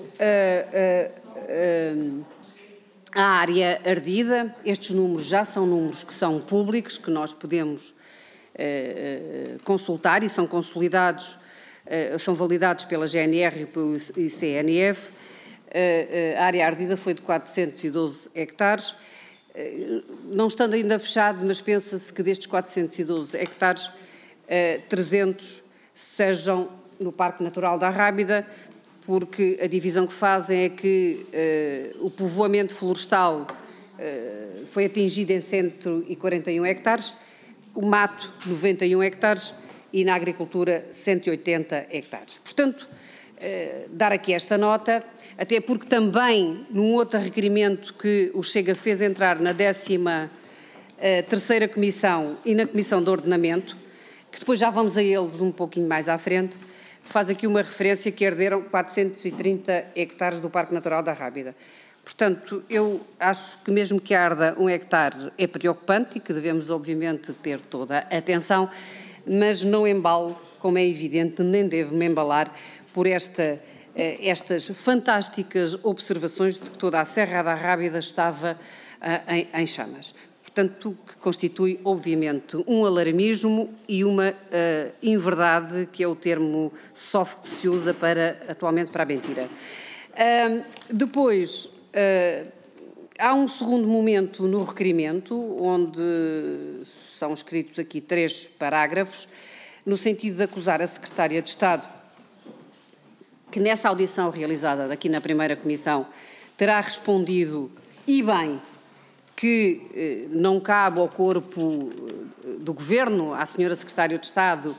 a área ardida, estes números já são números que são públicos, que nós podemos consultar e são consolidados, são validados pela GNR e pelo ICNF. A área ardida foi de 412 hectares, não estando ainda fechado, mas pensa-se que destes 412 hectares, 300 sejam no Parque Natural da Arrábida, porque a divisão que fazem é que o povoamento florestal foi atingido em 141 hectares, o mato 91 hectares e na agricultura 180 hectares. Portanto, dar aqui esta nota, até porque também num outro requerimento que o Chega fez entrar na 13ª Comissão e na Comissão de Ordenamento, que depois já vamos a eles um pouquinho mais à frente, faz aqui uma referência que herderam 430 hectares do Parque Natural da Arrábida. Portanto, eu acho que mesmo que arda 1 hectare é preocupante e que devemos, obviamente, ter toda a atenção, mas não embalo, como é evidente, nem devo-me embalar por estas fantásticas observações de que toda a Serra da Arrábida estava em chamas. Portanto, que constitui, obviamente, um alarmismo e uma inverdade, que é o termo soft que se usa atualmente para a mentira. Depois, há um segundo momento no requerimento, onde são escritos aqui 3 parágrafos, no sentido de acusar a Secretária de Estado, que nessa audição realizada aqui na primeira comissão terá respondido, e bem, que não cabe ao corpo do Governo, à Sra. Secretária de Estado,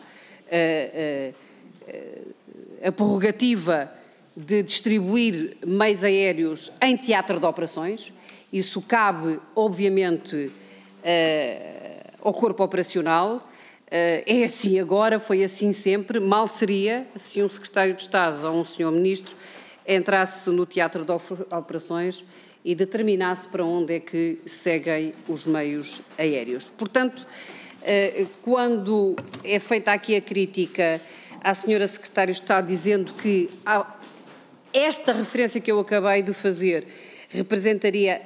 a prerrogativa de distribuir meios aéreos em teatro de operações. Isso cabe, obviamente, ao corpo operacional. É assim agora, foi assim sempre. Mal seria se um secretário de Estado ou um senhor ministro entrasse no teatro de operações e determinasse para onde é que seguem os meios aéreos. Portanto, quando é feita aqui a crítica à senhora Secretária de Estado dizendo que esta referência que eu acabei de fazer representaria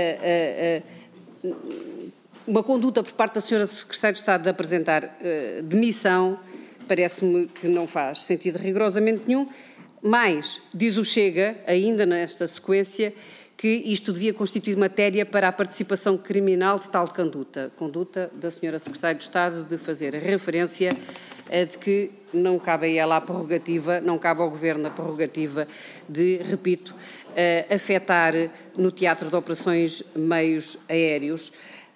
uma conduta por parte da senhora Secretária de Estado de apresentar demissão, parece-me que não faz sentido rigorosamente nenhum, mas diz o Chega, ainda nesta sequência, que isto devia constituir matéria para a participação criminal de tal conduta da senhora Secretária de Estado de fazer referência de que não cabe a ela a prerrogativa, não cabe ao Governo a prerrogativa de, repito, afetar no teatro de operações meios aéreos.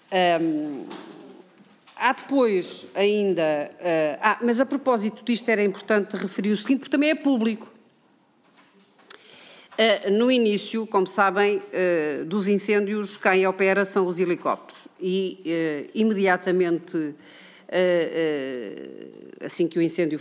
Há depois ainda... mas a propósito disto era importante referir o seguinte, porque também é público. No início, como sabem, dos incêndios, quem opera são os helicópteros e imediatamente, assim que o incêndio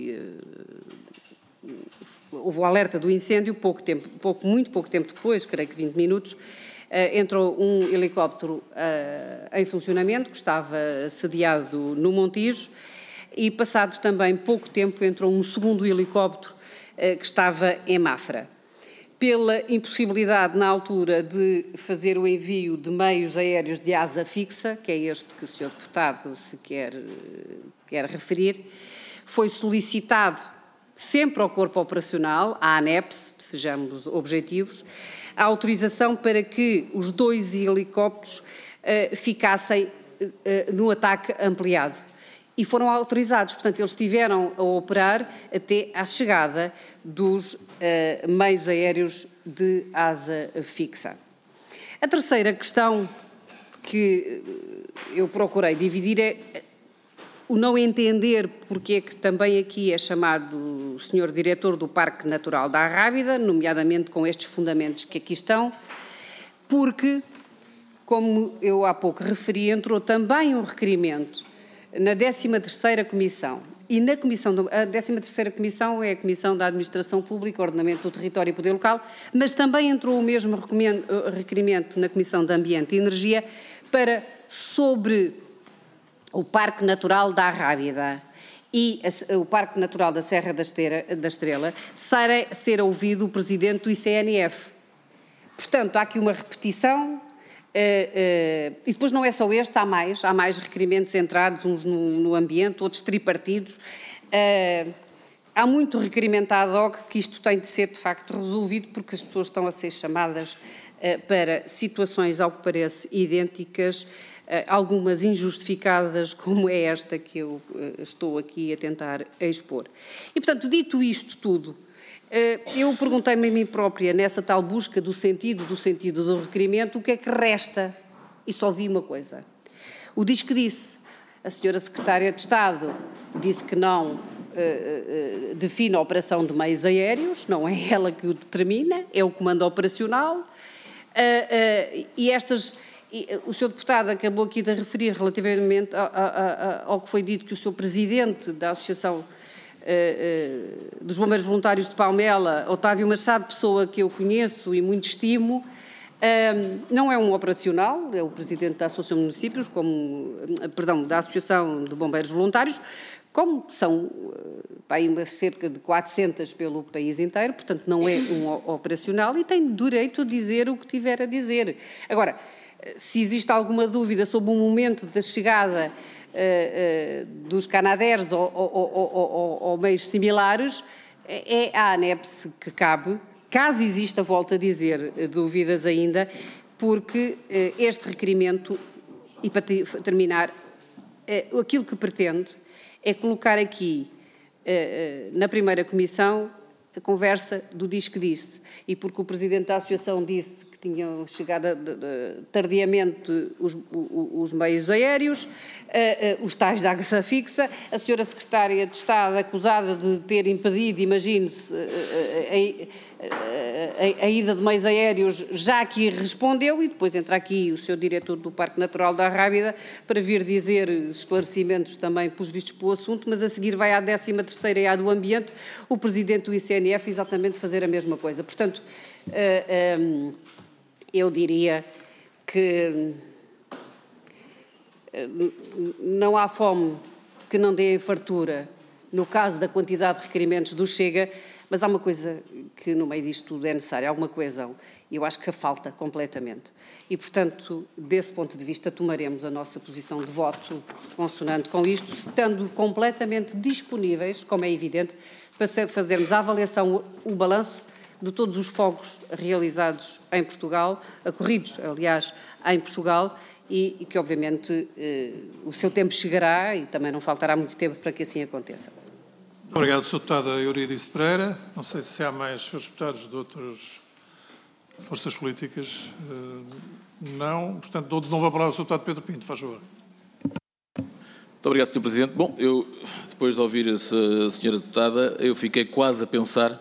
houve o alerta do incêndio, muito pouco tempo depois, creio que 20 minutos, entrou um helicóptero em funcionamento, que estava sediado no Montijo, e passado também pouco tempo entrou um segundo helicóptero que estava em Mafra. Pela impossibilidade, na altura, de fazer o envio de meios aéreos de asa fixa, que é este que o Sr. Deputado se quer referir, foi solicitado sempre ao Corpo Operacional, à ANEPS, sejamos objetivos, a autorização para que os 2 helicópteros ficassem no ataque ampliado. E foram autorizados, portanto, eles estiveram a operar até à chegada dos meios aéreos de asa fixa. A terceira questão que eu procurei dividir é o não entender porque é que também aqui é chamado o Sr. Diretor do Parque Natural da Arrábida, nomeadamente com estes fundamentos que aqui estão, porque, como eu há pouco referi, entrou também um requerimento na 13ª Comissão, e na Comissão, a 13ª Comissão é a Comissão da Administração Pública, Ordenamento do Território e Poder Local, mas também entrou o mesmo requerimento na Comissão de Ambiente e Energia sobre o Parque Natural da Arrábida e o Parque Natural da Serra da Estrela, ser ouvido o Presidente do ICNF. Portanto, há aqui uma repetição. E depois não é só este, há mais requerimentos entrados, uns no ambiente, outros tripartidos. Há muito requerimento ad hoc que isto tem de ser, de facto, resolvido, porque as pessoas estão a ser chamadas para situações, ao que parece, idênticas, algumas injustificadas, como é esta que eu estou aqui a tentar expor. E, portanto, dito isto tudo, eu perguntei-me a mim própria, nessa tal busca do sentido do requerimento, o que é que resta? E só vi uma coisa. O diz que disse. A senhora Secretária de Estado disse que não define a operação de meios aéreos, não é ela que o determina, é o Comando Operacional. O Sr. Deputado acabou aqui de referir relativamente ao que foi dito que o Sr. Presidente da Associação dos Bombeiros Voluntários de Palmela, Otávio Machado, pessoa que eu conheço e muito estimo, não é um operacional, é o Presidente da Associação de Municípios, da Associação de Bombeiros Voluntários, como são cerca de 400 pelo país inteiro, portanto não é um operacional e tem direito a dizer o que tiver a dizer. Agora, se existe alguma dúvida sobre o momento da chegada dos Canadairs ou meios similares, é a ANEPS que cabe, caso exista, volto a dizer, dúvidas ainda, porque este requerimento, e para terminar, aquilo que pretende é colocar aqui, na primeira comissão, a conversa do diz que disse, e porque o Presidente da Associação disse que tinham chegado tardiamente os meios aéreos, os tais da asa fixa, a senhora Secretária de Estado acusada de ter impedido, imagine-se, a ida de meios aéreos, já aqui respondeu, e depois entra aqui o Sr. Diretor do Parque Natural da Arrábida para vir dizer esclarecimentos também, pelos vistos, para o assunto, mas a seguir vai à 13ª e à do Ambiente, o Presidente do ICNF exatamente fazer a mesma coisa. Portanto, eu diria que não há fome que não dê fartura no caso da quantidade de requerimentos do Chega, mas há uma coisa que no meio disto tudo é necessária, alguma coesão, e eu acho que a falta completamente. E, portanto, desse ponto de vista, tomaremos a nossa posição de voto consonante com isto, estando completamente disponíveis, como é evidente, para fazermos a avaliação, o balanço de todos os fogos realizados em Portugal, ocorridos, aliás, em Portugal, e que, obviamente, o seu tempo chegará e também não faltará muito tempo para que assim aconteça. Obrigado, Sr. Deputada Euridice Pereira. Não sei se há mais Srs. Deputados de outras forças políticas. Não. Portanto, dou de novo a palavra ao Sr. Deputado Pedro Pinto. Faz favor. Muito obrigado, Sr. Presidente. Bom, eu, depois de ouvir a Sra. Deputada, eu fiquei quase a pensar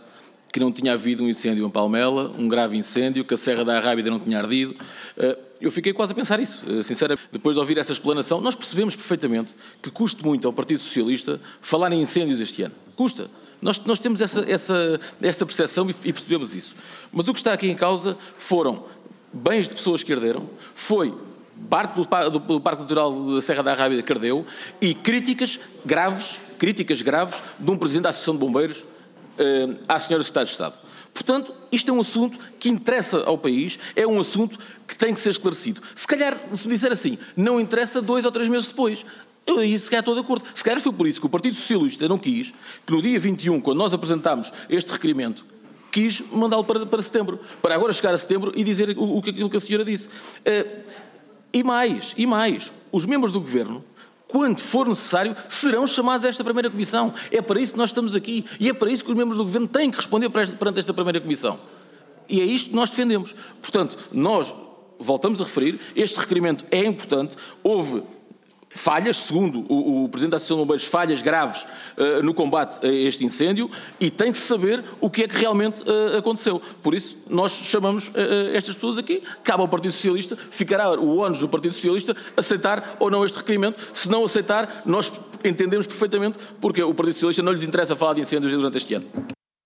que não tinha havido um incêndio em Palmela, um grave incêndio, que a Serra da Arrábida não tinha ardido. Eu fiquei quase a pensar isso. Sinceramente, depois de ouvir essa explanação, nós percebemos perfeitamente que custa muito ao Partido Socialista falar em incêndios este ano. Custa. Nós temos essa percepção e percebemos isso. Mas o que está aqui em causa foram bens de pessoas que arderam, foi parte do Parque Natural da Serra da Arrábida que ardeu e críticas graves de um Presidente da Associação de Bombeiros à Senhora Secretária de Estado. Portanto, isto é um assunto que interessa ao país, é um assunto que tem que ser esclarecido. Se calhar, se me disser assim, não interessa 2 ou 3 meses depois, eu aí se calhar estou de acordo. Se calhar foi por isso que o Partido Socialista não quis, que no dia 21, quando nós apresentámos este requerimento, quis mandá-lo para setembro, para agora chegar a setembro e dizer aquilo que a senhora disse. E mais, os membros do Governo, quando for necessário, serão chamados a esta primeira comissão. É para isso que nós estamos aqui e é para isso que os membros do Governo têm que responder perante esta primeira comissão. E é isto que nós defendemos. Portanto, nós voltamos a referir, este requerimento é importante, houve falhas, segundo o Presidente da Associação de Bombeiros, falhas graves no combate a este incêndio e tem que saber o que é que realmente aconteceu. Por isso, nós chamamos estas pessoas aqui, cabe ao Partido Socialista, ficará o ónus do Partido Socialista aceitar ou não este requerimento. Se não aceitar, nós entendemos perfeitamente porque o Partido Socialista não lhes interessa falar de incêndios durante este ano.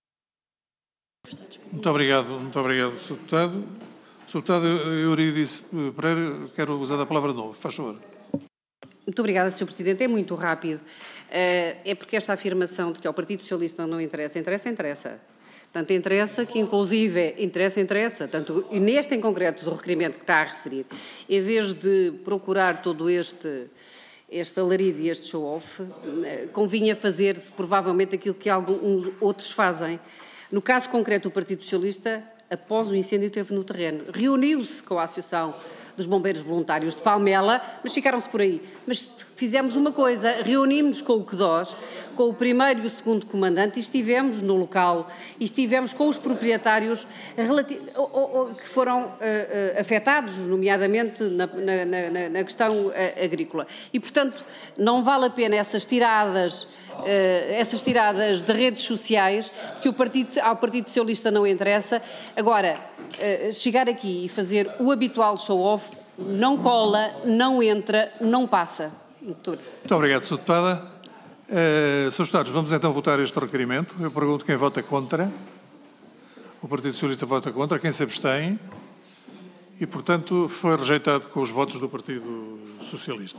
Muito obrigado, Sr. Deputado. Sr. Deputado Eurídice Pereira, quero usar a palavra de novo. Faz favor. Muito obrigada, Sr. Presidente. É muito rápido. É porque esta afirmação de que ao Partido Socialista não interessa. Portanto, interessa que, inclusive, interessa. Tanto, e neste em concreto do requerimento que está a referir, em vez de procurar todo este alarido e este show-off, convinha fazer provavelmente aquilo que alguns outros fazem. No caso concreto do Partido Socialista, após o incêndio que teve no terreno, reuniu-se com a Associação dos Bombeiros Voluntários de Palmela, mas ficaram-se por aí. Mas fizemos uma coisa, reunimos-nos com o CDOS, com o primeiro e o segundo comandante, e estivemos no local, e estivemos com os proprietários que foram afetados, nomeadamente na questão agrícola. E, portanto, não vale a pena essas tiradas de redes sociais, que ao Partido Socialista não interessa. Agora, chegar aqui e fazer o habitual show-off não cola, não entra, não passa. Muito obrigado, Sr. Deputada. Srs. Deputados, vamos então votar este requerimento. Eu pergunto quem vota contra. O Partido Socialista vota contra. Quem se abstém? E, portanto, foi rejeitado com os votos do Partido Socialista.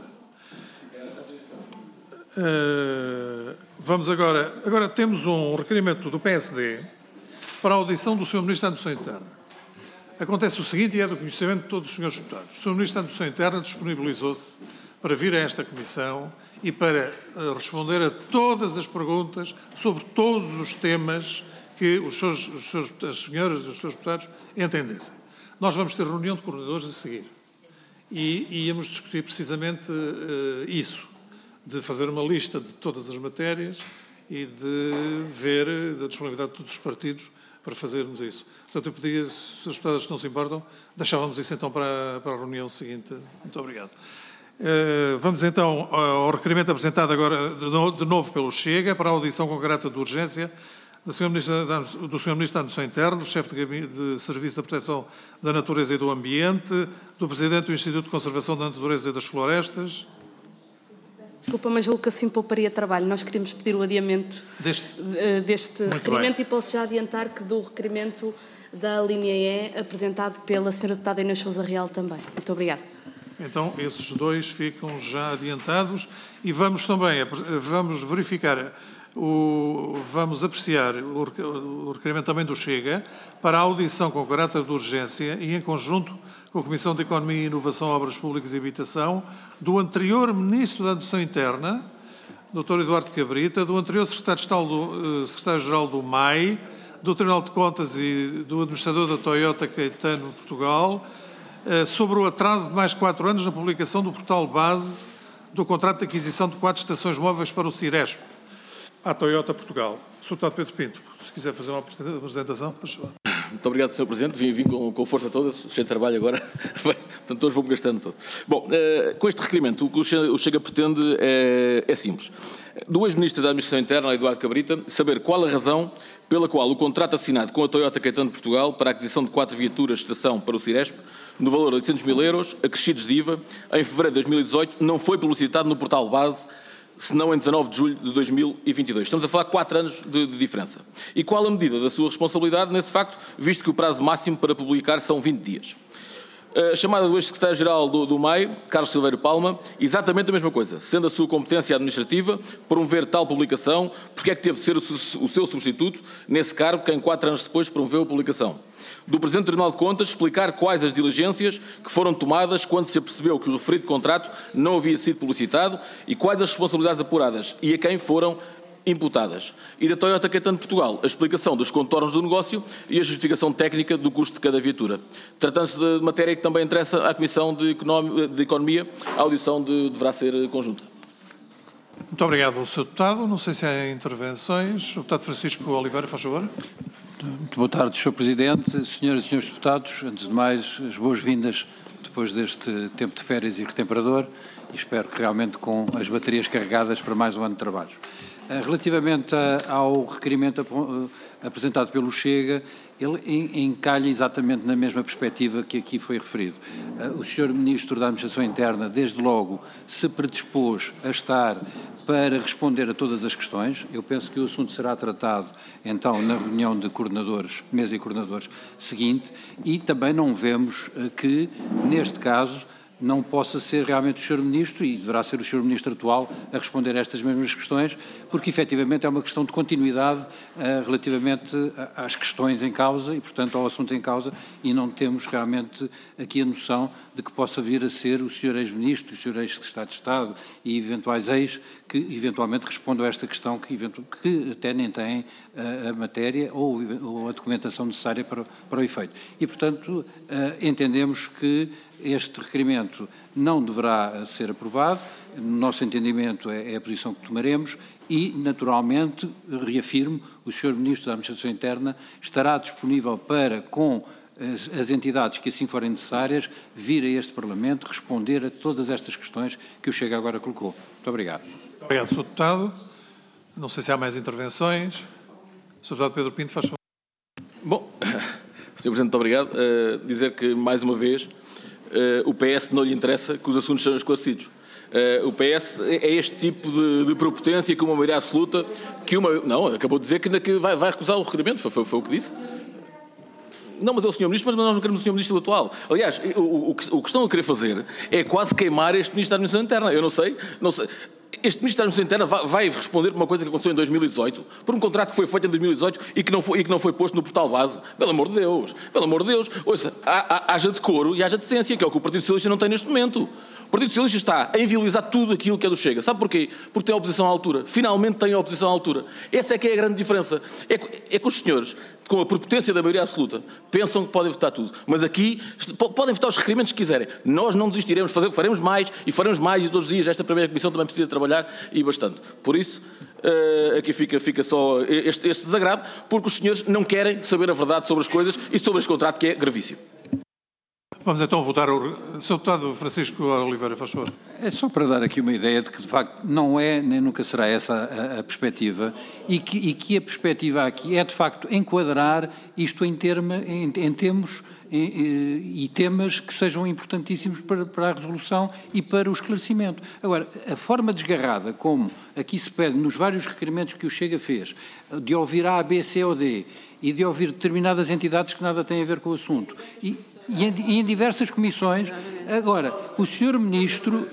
Vamos agora temos um requerimento do PSD para a audição do Sr. Ministro da Administração Interna. Acontece o seguinte, e é do conhecimento de todos os senhores deputados. O Sr. Ministro da Administração Interna disponibilizou-se para vir a esta comissão e para responder a todas as perguntas sobre todos os temas que as senhoras e os seus deputados entendessem. Nós vamos ter reunião de coordenadores a seguir e íamos discutir precisamente isso, de fazer uma lista de todas as matérias e de ver a disponibilidade de todos os partidos para fazermos isso. Portanto, eu pedia, se os deputados não se importam, deixávamos isso então para a reunião seguinte. Muito obrigado. Vamos então ao requerimento apresentado agora de novo pelo Chega para a audição com caráter de urgência do Sr. Ministro da Administração Interna, do Chefe de Serviço da Proteção da Natureza e do Ambiente, do Presidente do Instituto de Conservação da Natureza e das Florestas. Desculpa, mas julgo que assim pouparia trabalho. Nós queríamos pedir o adiamento deste requerimento e posso já adiantar que do requerimento da linha E apresentado pela Sra. Deputada Inês Sousa Real também. Muito obrigada. Então, esses dois ficam já adiantados e vamos também, verificar, vamos apreciar o requerimento também do Chega para a audição com caráter de urgência e em conjunto com a Comissão de Economia e Inovação, Obras Públicas e Habitação, do anterior Ministro da Administração Interna, Dr. Eduardo Cabrita, do anterior Secretário-Geral do MAI, do Tribunal de Contas e do Administrador da Toyota Caetano Portugal, sobre o atraso de mais 4 anos na publicação do portal base do contrato de aquisição de 4 estações móveis para o Ciresp, à Toyota Portugal. Sr. Deputado Pedro Pinto, se quiser fazer uma apresentação, por favor. Muito Muito obrigado, Sr. Presidente. Vim com força toda, cheio de trabalho agora. Portanto, todos vão-me gastando todo. Bom, com este requerimento, o que o Chega pretende é simples. Do ex-ministro da Administração Interna, Eduardo Cabrita, saber qual a razão pela qual o contrato assinado com a Toyota Caetano de Portugal para a aquisição de 4 viaturas de estação para o Ciresp, no valor de 800 mil euros, acrescidos de IVA, em fevereiro de 2018, não foi publicitado no portal base, senão em 19 de julho de 2022. Estamos a falar de 4 anos de diferença. E qual a medida da sua responsabilidade nesse facto, visto que o prazo máximo para publicar são 20 dias? A chamada do ex-secretário-geral do MAI, Carlos Silveiro Palma, exatamente a mesma coisa. Sendo a sua competência administrativa promover tal publicação, porque é que teve de ser o seu substituto nesse cargo, quem 4 anos depois promoveu a publicação? Do Presidente do Tribunal de Contas explicar quais as diligências que foram tomadas quando se apercebeu que o referido contrato não havia sido publicitado e quais as responsabilidades apuradas e a quem foram imputadas. E da Toyota Caetano de Portugal, a explicação dos contornos do negócio e a justificação técnica do custo de cada viatura. Tratando-se de matéria que também interessa à Comissão de Economia, a audição deverá ser conjunta. Muito obrigado, Sr. Deputado. Não sei se há intervenções. O Deputado Francisco Oliveira, faz favor. Muito boa tarde, Sr. Presidente, Senhoras e Senhores Deputados. Antes de mais, as boas-vindas depois deste tempo de férias e retemperador e espero que realmente com as baterias carregadas para mais um ano de trabalho. Relativamente ao requerimento apresentado pelo Chega, ele encalha exatamente na mesma perspectiva que aqui foi referido. O Sr. Ministro da Administração Interna, desde logo, se predispôs a estar para responder a todas as questões. Eu penso que o assunto será tratado, então, na reunião de coordenadores, mesa e coordenadores seguinte, e também não vemos que, neste caso, não possa ser realmente o Sr. Ministro, e deverá ser o Sr. Ministro atual a responder a estas mesmas questões, porque efetivamente é uma questão de continuidade relativamente às questões em causa e, portanto, ao assunto em causa, e não temos realmente aqui a noção de que possa vir a ser o Sr. Ex-Ministro, o Sr. Ex-Secretário de Estado e eventuais ex que eventualmente respondam a esta questão que até nem têm a matéria ou a documentação necessária para o efeito. E, portanto, entendemos que este requerimento não deverá ser aprovado, no nosso entendimento é a posição que tomaremos e, naturalmente, reafirmo, o Sr. Ministro da Administração Interna estará disponível para, com as entidades que assim forem necessárias, vir a este Parlamento responder a todas estas questões que o Chega agora colocou. Muito obrigado. Obrigado, Sr. Deputado. Não sei se há mais intervenções. Sr. Deputado Pedro Pinto, faz favor. Bom, Sr. Presidente, muito obrigado. Dizer que, mais uma vez, o PS não lhe interessa que os assuntos sejam esclarecidos. O PS é este tipo de prepotência que uma maioria absoluta, não, acabou de dizer que vai recusar o requerimento, foi o que disse. Não, mas é o Sr. Ministro, mas nós não queremos o Sr. Ministro atual. Aliás, o que estão a querer fazer é quase queimar este Ministro da Administração Interna. Eu não sei. Este Ministro da Administração Interna vai responder por uma coisa que aconteceu em 2018, por um contrato que foi feito em 2018 e que não foi posto no portal base. Pelo amor de Deus. Ouça, haja decoro e haja decência, que é o que o Partido Socialista não tem neste momento. O Partido Socialista está a inviolizar tudo aquilo que é do Chega. Sabe porquê? Porque tem a oposição à altura. Finalmente tem a oposição à altura. Essa é que é a grande diferença. É que os senhores, com a prepotência da maioria absoluta, pensam que podem votar tudo. Mas aqui podem votar os requerimentos que quiserem. Nós não desistiremos, faremos mais e todos os dias. Esta primeira comissão também precisa trabalhar e bastante. Por isso, aqui fica só este desagrado, porque os senhores não querem saber a verdade sobre as coisas e sobre este contrato que é gravíssimo. Vamos então votar. Sr. Deputado Francisco Oliveira, faz favor. É só para dar aqui uma ideia de que, de facto, não é nem nunca será essa a perspectiva e que a perspectiva aqui é, de facto, enquadrar isto em termos e temas que sejam importantíssimos para a resolução e para o esclarecimento. Agora, a forma desgarrada como aqui se pede nos vários requerimentos que o Chega fez, de ouvir A, B, C ou D e de ouvir determinadas entidades que nada têm a ver com o assunto e em diversas comissões. Agora, o Sr. Ministro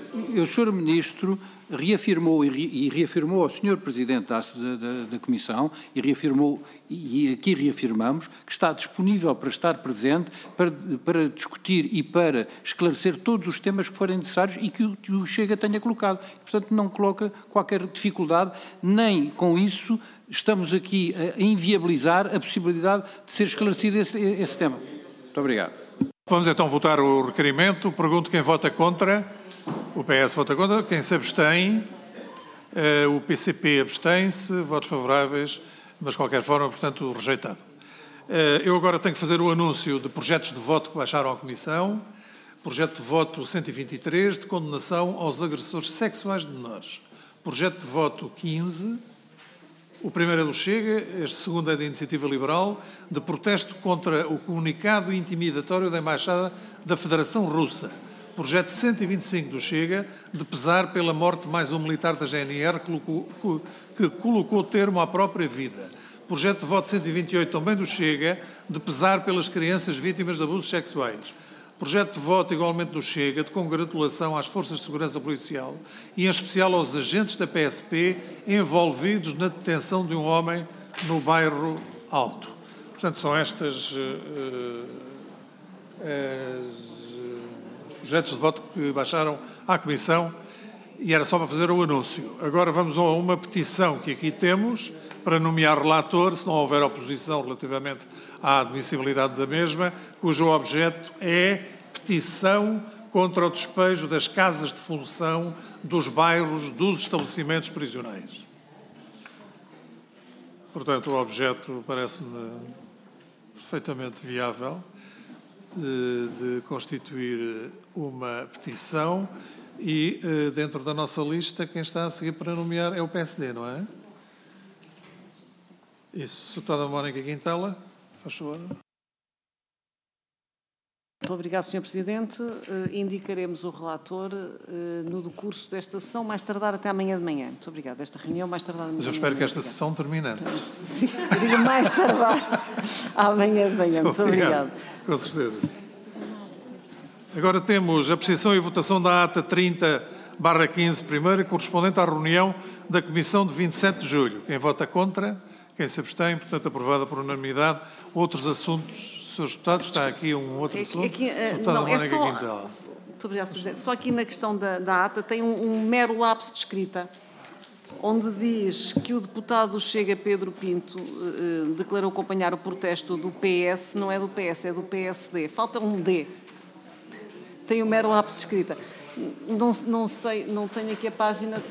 reafirmou e reafirmou ao Sr. Presidente da Comissão e aqui reafirmamos que está disponível para estar presente, para discutir e para esclarecer todos os temas que forem necessários e que o Chega tenha colocado. Portanto, não coloca qualquer dificuldade, nem com isso estamos aqui a inviabilizar a possibilidade de ser esclarecido esse tema. Muito obrigado. Vamos então votar o requerimento. Pergunto quem vota contra. O PS vota contra. Quem se abstém? O PCP abstém-se. Votos favoráveis, mas de qualquer forma, portanto, rejeitado. Eu agora tenho que fazer o anúncio de projetos de voto que baixaram à Comissão. Projeto de voto 123, de condenação aos agressores sexuais de menores. Projeto de voto 15, o primeiro é do Chega, este segundo é da Iniciativa Liberal, de protesto contra o comunicado intimidatório da Embaixada da Federação Russa. Projeto 125 do Chega, de pesar pela morte de mais um militar da GNR que colocou termo à própria vida. Projeto de voto 128, também do Chega, de pesar pelas crianças vítimas de abusos sexuais. Projeto de voto, igualmente do Chega, de congratulação às Forças de Segurança Policial e, em especial, aos agentes da PSP envolvidos na detenção de um homem no bairro Alto. Portanto, são estes os projetos de voto que baixaram à Comissão e era só para fazer o anúncio. Agora vamos a uma petição que aqui temos para nomear relator, se não houver oposição relativamente à admissibilidade da mesma, cujo objeto é petição contra o despejo das casas de função dos bairros dos estabelecimentos prisioneiros. Portanto, o objeto parece-me perfeitamente viável de constituir uma petição e, dentro da nossa lista, quem está a seguir para nomear é o PSD, não é? Isso. Deputada Mónica Quintela, faz favor. Muito obrigado, Sr. Presidente. Indicaremos o relator no decurso desta sessão, mais tardar até amanhã de manhã. Muito obrigado. Esta reunião mais tardar amanhã. Mas eu espero que esta sessão termine antes. Sim, eu digo mais tardar amanhã de manhã. Muito obrigado. Com certeza. Agora temos a apreciação e votação da ata 30/15, primeira, correspondente à reunião da Comissão de 27 de julho. Quem vota contra? Quem se abstém? Portanto, aprovada por unanimidade. Outros assuntos, Srs. Deputados, está aqui um outro assunto. Não, é só... Muito obrigado, Sr. Presidente. Só aqui na questão da ata tem um mero lapso de escrita, onde diz que o deputado do Chega, Pedro Pinto, declarou acompanhar o protesto do PS. Não é do PS, é do PSD. Falta um D. Tem um mero lapso de escrita. Não sei, não tenho aqui a página...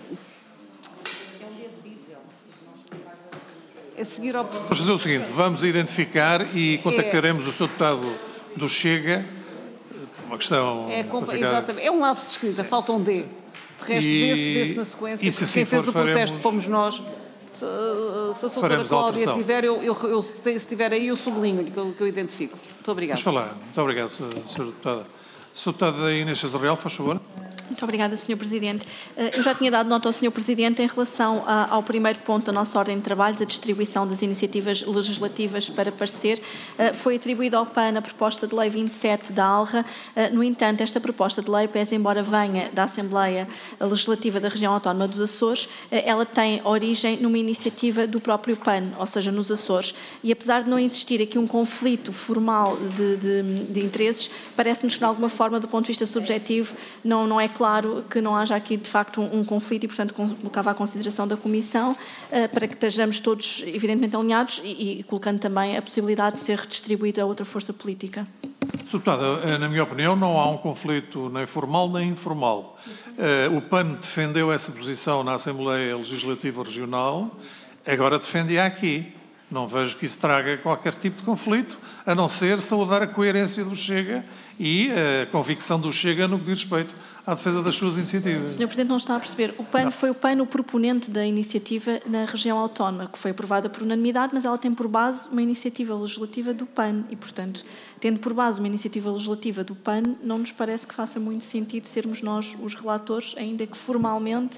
A seguir ao... Vamos fazer o seguinte, vamos identificar e contactaremos o Sr. Deputado do Chega, uma questão... Exatamente, é um lapso de escrita, falta um D. De resto, vê-se na sequência, e se assim quem fez o protesto faremos, fomos nós. Se a doutora Cláudia tiver, se estiver aí, eu sublinho que eu identifico. Muito obrigado. Vamos falar. Muito obrigado, Sra. Deputada. Sra. Deputada Inês César Real, faz favor. Muito obrigada, Sr. Presidente. Eu já tinha dado nota ao Sr. Presidente em relação ao primeiro ponto da nossa ordem de trabalhos, a distribuição das iniciativas legislativas para parecer. Foi atribuída ao PAN a proposta de lei 27 da ALRA. No entanto, esta proposta de lei, pese embora venha da Assembleia Legislativa da Região Autónoma dos Açores, ela tem origem numa iniciativa do próprio PAN, ou seja, nos Açores. E apesar de não existir aqui um conflito formal de interesses, parece-nos que, de alguma forma, do ponto de vista subjetivo, não é claro que não haja aqui, de facto, um conflito e, portanto, colocava à consideração da Comissão para que estejamos todos, evidentemente, alinhados e colocando também a possibilidade de ser redistribuído a outra força política. Sra. Deputada, na minha opinião, não há um conflito nem formal nem informal. O PAN defendeu essa posição na Assembleia Legislativa Regional, agora defende-a aqui. Não vejo que isso traga qualquer tipo de conflito, a não ser saudar a coerência do Chega e a convicção do Chega no que diz respeito à defesa das suas iniciativas. Sr. Presidente, não está a perceber. O PAN foi o PAN o proponente da iniciativa na região autónoma, que foi aprovada por unanimidade, mas ela tem por base uma iniciativa legislativa do PAN e, portanto, tendo por base uma iniciativa legislativa do PAN, não nos parece que faça muito sentido sermos nós os relatores, ainda que formalmente...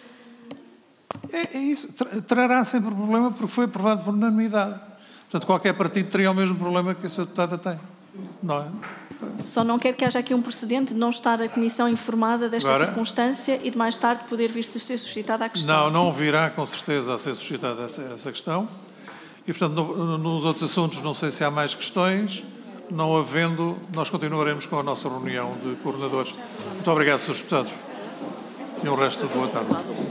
É isso. Trará sempre problema porque foi aprovado por unanimidade. Portanto, qualquer partido teria o mesmo problema que a Sra. Deputada tem. Não é? Só não quero que haja aqui um precedente de não estar a Comissão informada desta circunstância e de mais tarde poder vir a ser suscitada a questão. Não virá com certeza a ser suscitada essa questão. E, portanto, nos outros assuntos não sei se há mais questões. Não havendo, nós continuaremos com a nossa reunião de coordenadores. Muito obrigado, Srs. Deputados. E um resto de boa tarde.